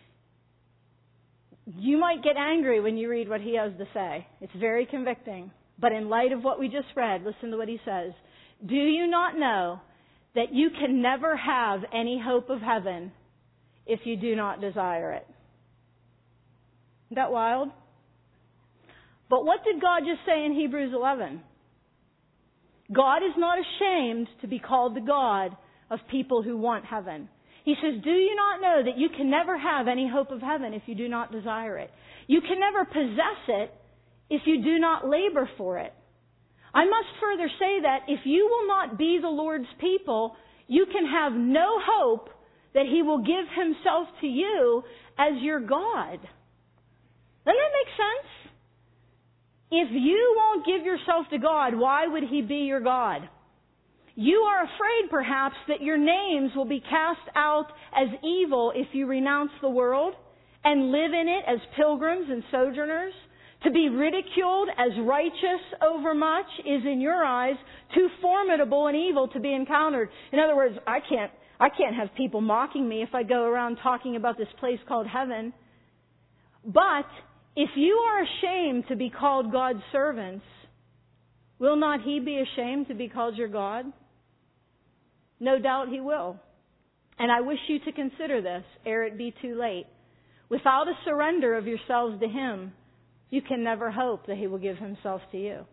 You might get angry when you read what he has to say. It's very convicting. But in light of what we just read, listen to what he says. Do you not know that you can never have any hope of heaven if you do not desire it? Isn't that wild? But what did God just say in Hebrews eleven? God is not ashamed to be called the God of people who want heaven. He says, do you not know that you can never have any hope of heaven if you do not desire it? You can never possess it if you do not labor for it. I must further say that if you will not be the Lord's people, you can have no hope that He will give Himself to you as your God. Doesn't that make sense? If you won't give yourself to God, why would He be your God? You are afraid, perhaps, that your names will be cast out as evil if you renounce the world and live in it as pilgrims and sojourners. To be ridiculed as righteous over much is in your eyes too formidable and evil to be encountered. In other words, I can't, I can't have people mocking me if I go around talking about this place called heaven. But if you are ashamed to be called God's servants, will not He be ashamed to be called your God? No doubt He will. And I wish you to consider this, ere it be too late. Without a surrender of yourselves to Him, you can never hope that He will give Himself to you.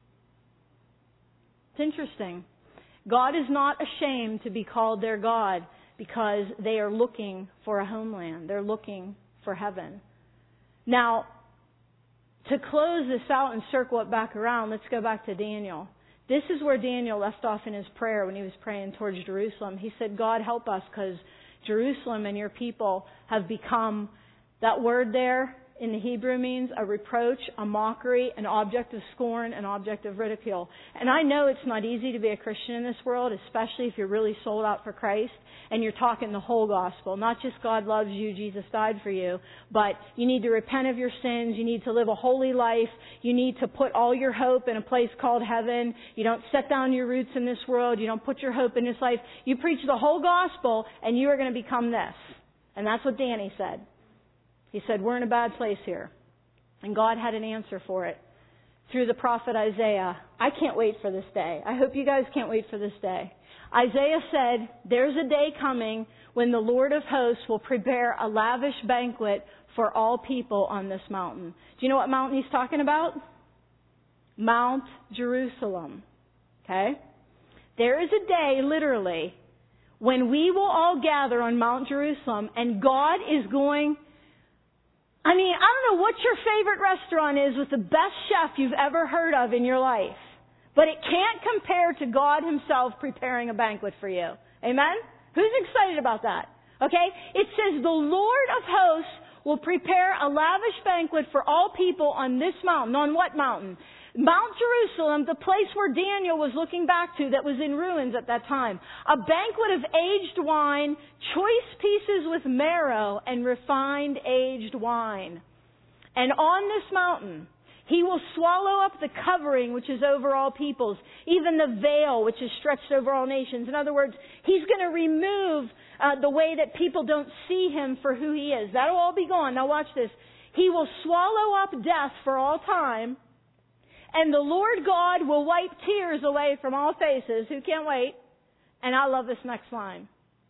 It's interesting. God is not ashamed to be called their God because they are looking for a homeland. They're looking for heaven. Now, to close this out and circle it back around, let's go back to Daniel. This is where Daniel left off in his prayer when he was praying towards Jerusalem. He said, God, help us because Jerusalem and your people have become, that word there in the Hebrew means a reproach, a mockery, an object of scorn, an object of ridicule. And I know it's not easy to be a Christian in this world, especially if you're really sold out for Christ and you're talking the whole gospel. Not just God loves you, Jesus died for you, but you need to repent of your sins. You need to live a holy life. You need to put all your hope in a place called heaven. You don't set down your roots in this world. You don't put your hope in this life. You preach the whole gospel and you are going to become this. And that's what Danny said. He said, we're in a bad place here. And God had an answer for it through the prophet Isaiah. I can't wait for this day. I hope you guys can't wait for this day. Isaiah said, there's a day coming when the Lord of hosts will prepare a lavish banquet for all people on this mountain. Do you know what mountain he's talking about? Mount Jerusalem. Okay? There is a day, literally, when we will all gather on Mount Jerusalem and God is going... I mean, I don't know what your favorite restaurant is with the best chef you've ever heard of in your life. But it can't compare to God Himself preparing a banquet for you. Amen? Who's excited about that? Okay? It says the Lord of hosts will prepare a lavish banquet for all people on this mountain. On what mountain? Mount Jerusalem, the place where Daniel was looking back to that was in ruins at that time. A banquet of aged wine, choice pieces with marrow, and refined aged wine. And on this mountain, He will swallow up the covering which is over all peoples, even the veil which is stretched over all nations. In other words, He's going to remove uh, the way that people don't see Him for who He is. That'll all be gone. Now watch this. He will swallow up death for all time. And the Lord God will wipe tears away from all faces. Who can't wait? And I love this next line.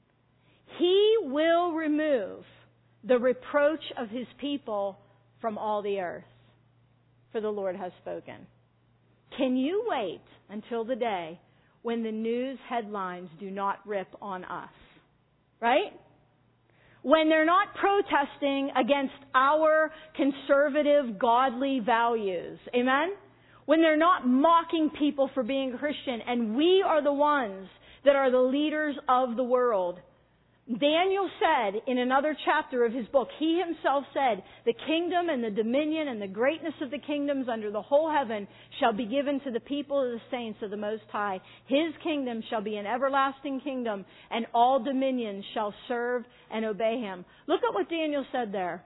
He will remove the reproach of His people from all the earth. For the Lord has spoken. Can you wait until the day when the news headlines do not rip on us? Right? When they're not protesting against our conservative, godly values. Amen? When they're not mocking people for being Christian, and we are the ones that are the leaders of the world. Daniel said in another chapter of his book, he himself said, the kingdom and the dominion and the greatness of the kingdoms under the whole heaven shall be given to the people of the saints of the Most High. His kingdom shall be an everlasting kingdom, and all dominions shall serve and obey Him. Look at what Daniel said there.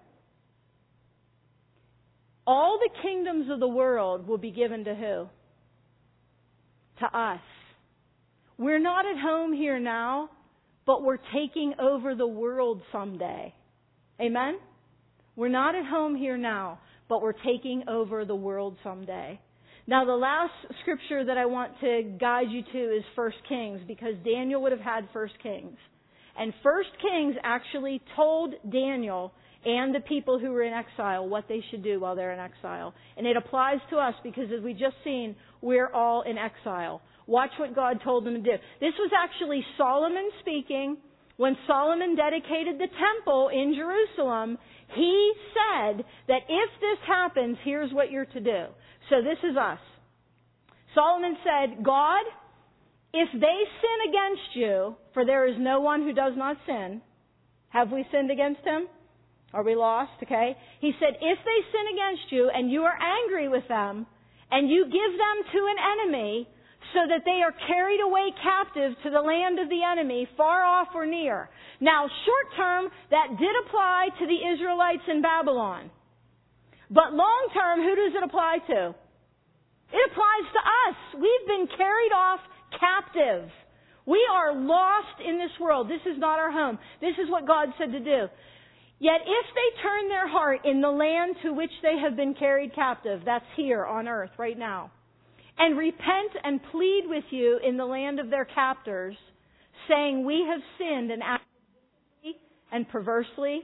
All the kingdoms of the world will be given to who? To us. We're not at home here now, but we're taking over the world someday. Amen? We're not at home here now, but we're taking over the world someday. Now, the last scripture that I want to guide you to is First Kings, because Daniel would have had First Kings. And First Kings actually told Daniel and the people who were in exile what they should do while they're in exile. And it applies to us because, as we just seen, we're all in exile. Watch what God told them to do. This was actually Solomon speaking. When Solomon dedicated the temple in Jerusalem, he said that if this happens, here's what you're to do. So this is us. Solomon said, God, if they sin against you, for there is no one who does not sin. Have we sinned against Him? Are we lost? Okay. He said, if they sin against you and you are angry with them and you give them to an enemy so that they are carried away captive to the land of the enemy, far off or near. Now, short term, that did apply to the Israelites in Babylon. But long term, who does it apply to? It applies to us. We've been carried off captive. We are lost in this world. This is not our home. This is what God said to do. Yet if they turn their heart in the land to which they have been carried captive, that's here on earth right now, and repent and plead with you in the land of their captors, saying, we have sinned and acted wickedly and perversely.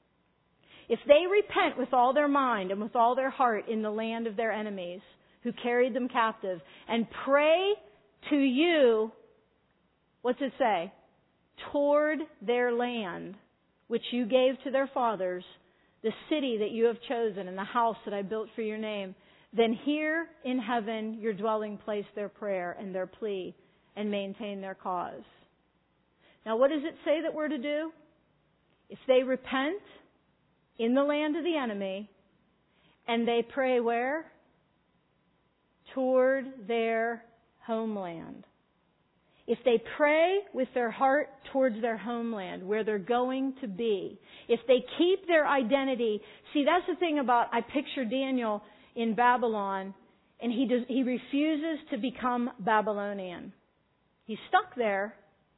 If they repent with all their mind and with all their heart in the land of their enemies who carried them captive, and pray to you, what's it say? Toward their land, which you gave to their fathers, the city that you have chosen and the house that I built for your name, then hear in heaven your dwelling place their prayer and their plea and maintain their cause. Now what does it say that we're to do? If they repent in the land of the enemy and they pray where? Toward their homeland. If they pray with their heart towards their homeland, where they're going to be, if they keep their identity, see that's the thing about, I picture Daniel in Babylon, and he does, he refuses to become Babylonian. He's stuck there,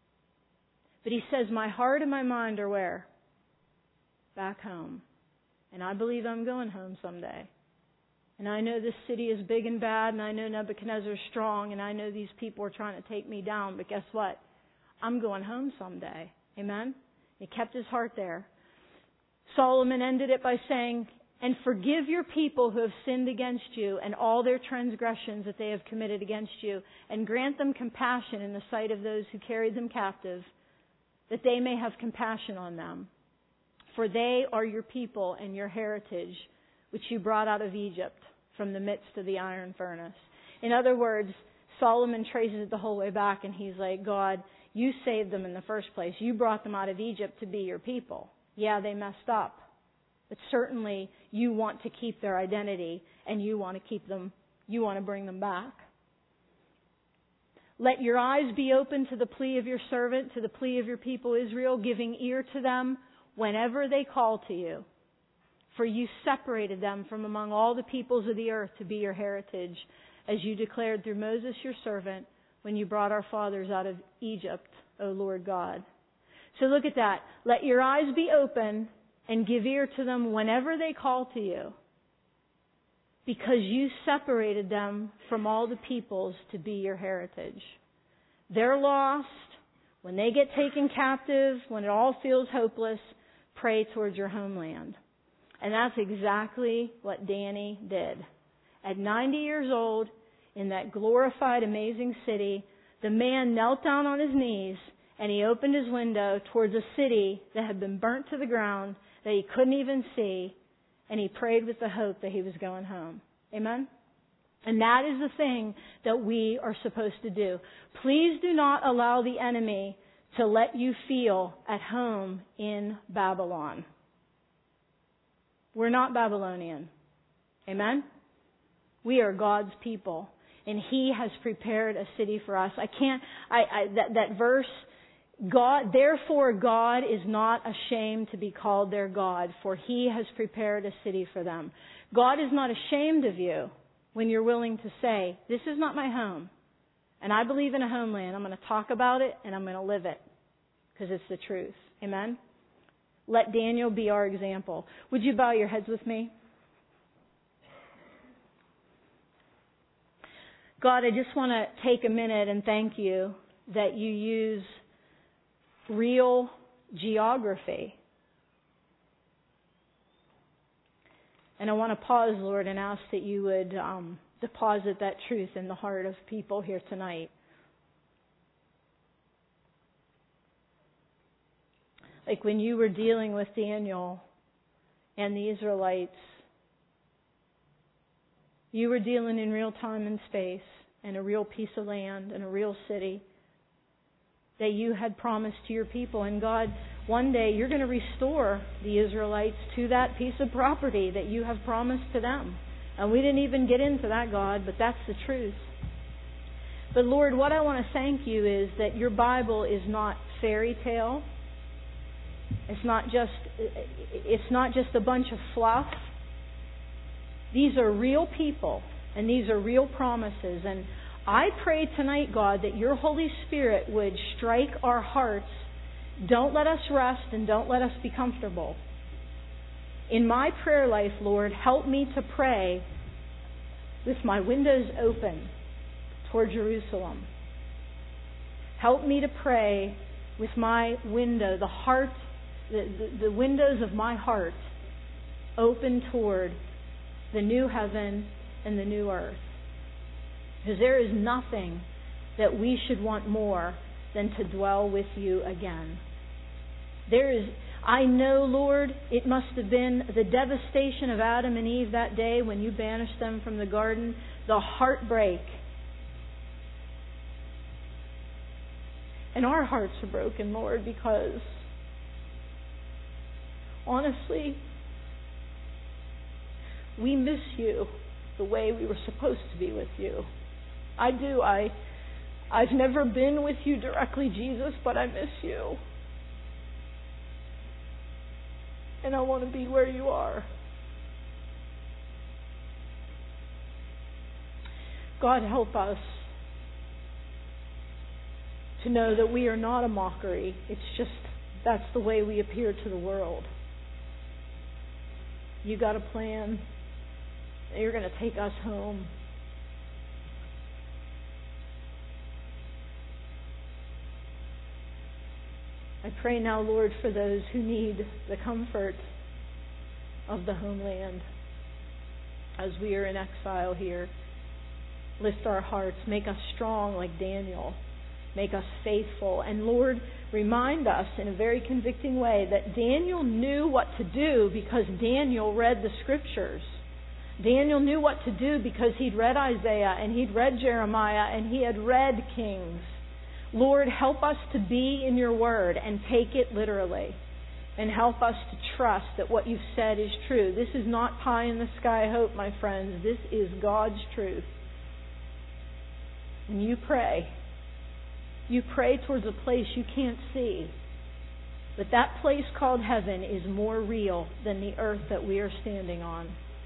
but he says, my heart and my mind are where? Back home. And I believe I'm going home someday. And I know this city is big and bad, and I know Nebuchadnezzar is strong, and I know these people are trying to take me down, but guess what? I'm going home someday. Amen? He kept his heart there. Solomon ended it by saying, and forgive your people who have sinned against you and all their transgressions that they have committed against you, and grant them compassion in the sight of those who carried them captive, that they may have compassion on them. For they are your people and your heritage, which you brought out of Egypt from the midst of the iron furnace. In other words, Solomon traces it the whole way back, and he's like, God, you saved them in the first place. You brought them out of Egypt to be your people. Yeah, they messed up. But certainly you want to keep their identity, and you want to keep them, you want to bring them back. Let your eyes be open to the plea of your servant, to the plea of your people Israel, giving ear to them whenever they call to you. For you separated them from among all the peoples of the earth to be your heritage, as you declared through Moses your servant when you brought our fathers out of Egypt, O Lord God. So look at that. Let your eyes be open and give ear to them whenever they call to you, because you separated them from all the peoples to be your heritage. They're lost. When they get taken captive, when it all feels hopeless, pray towards your homeland. And that's exactly what Danny did. At ninety years old, in that glorified, amazing city, the man knelt down on his knees and he opened his window towards a city that had been burnt to the ground, that he couldn't even see, and he prayed with the hope that he was going home. Amen? And that is the thing that we are supposed to do. Please do not allow the enemy to let you feel at home in Babylon. We're not Babylonian. Amen? We are God's people, and He has prepared a city for us. I can't, I, I that, that verse, God, therefore God is not ashamed to be called their God, for He has prepared a city for them. God is not ashamed of you when you're willing to say, this is not my home, and I believe in a homeland. I'm going to talk about it, and I'm going to live it, because it's the truth. Amen? Let Daniel be our example. Would you bow your heads with me? God, I just want to take a minute and thank you that you use real geography. And I want to pause, Lord, and ask that you would um, deposit that truth in the heart of people here tonight. Like when you were dealing with Daniel and the Israelites, you were dealing in real time and space and a real piece of land and a real city that you had promised to your people. And God, one day you're going to restore the Israelites to that piece of property that you have promised to them. And we didn't even get into that, God, but that's the truth. But Lord, what I want to thank you is that your Bible is not fairy tale. It's not just it's not just a bunch of fluff. These are real people, and these are real promises. And I pray tonight, God, that your Holy Spirit would strike our hearts. Don't let us rest and don't let us be comfortable. In my prayer life, Lord, help me to pray with my windows open toward Jerusalem. Help me to pray with my window, the heart, the, the, the windows of my heart open toward the new heaven and the new earth. Because there is nothing that we should want more than to dwell with you again. There is, I know, Lord, it must have been the devastation of Adam and Eve that day when you banished them from the garden, the heartbreak. And our hearts are broken, Lord, because honestly, we miss you the way we were supposed to be with you. I do. I, I've never been with you directly, Jesus, but I miss you. And I want to be where you are. God, help us to know that we are not a mockery. It's just, that's the way we appear to the world. You got a plan. You're going to take us home. I pray now, Lord, for those who need the comfort of the homeland as we are in exile here. Lift our hearts. Make us strong like Daniel. Make us faithful. And Lord, remind us in a very convicting way that Daniel knew what to do because Daniel read the Scriptures. Daniel knew what to do because he'd read Isaiah and he'd read Jeremiah and he had read Kings. Lord, help us to be in your word and take it literally. And help us to trust that what you've said is true. This is not pie in the sky hope, my friends. This is God's truth. And you pray. You pray towards a place you can't see. But that place called heaven is more real than the earth that we are standing on.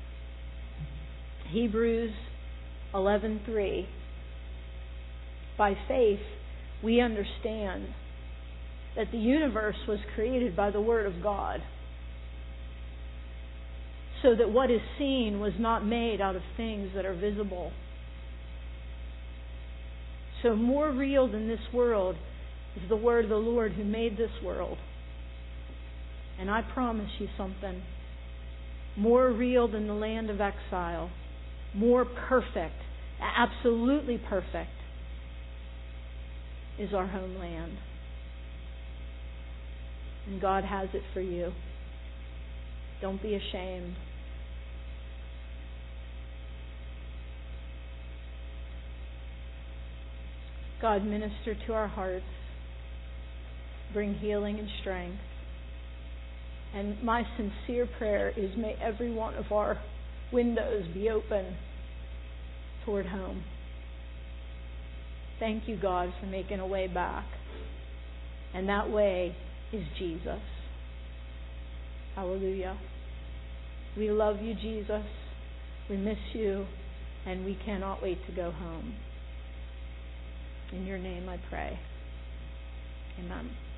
Hebrews eleven three. By faith, we understand that the universe was created by the Word of God, so that what is seen was not made out of things that are visible. So more real than this world is the Word of the Lord who made this world. And I promise you something. More real than the land of exile. More perfect, absolutely perfect, is our homeland. And God has it for you. Don't be ashamed. God, minister to our hearts. Bring healing and strength. And my sincere prayer is may every one of our windows be open toward home. Thank you, God, for making a way back. And that way is Jesus. Hallelujah. We love you, Jesus. We miss you. And we cannot wait to go home. In your name I pray. Amen.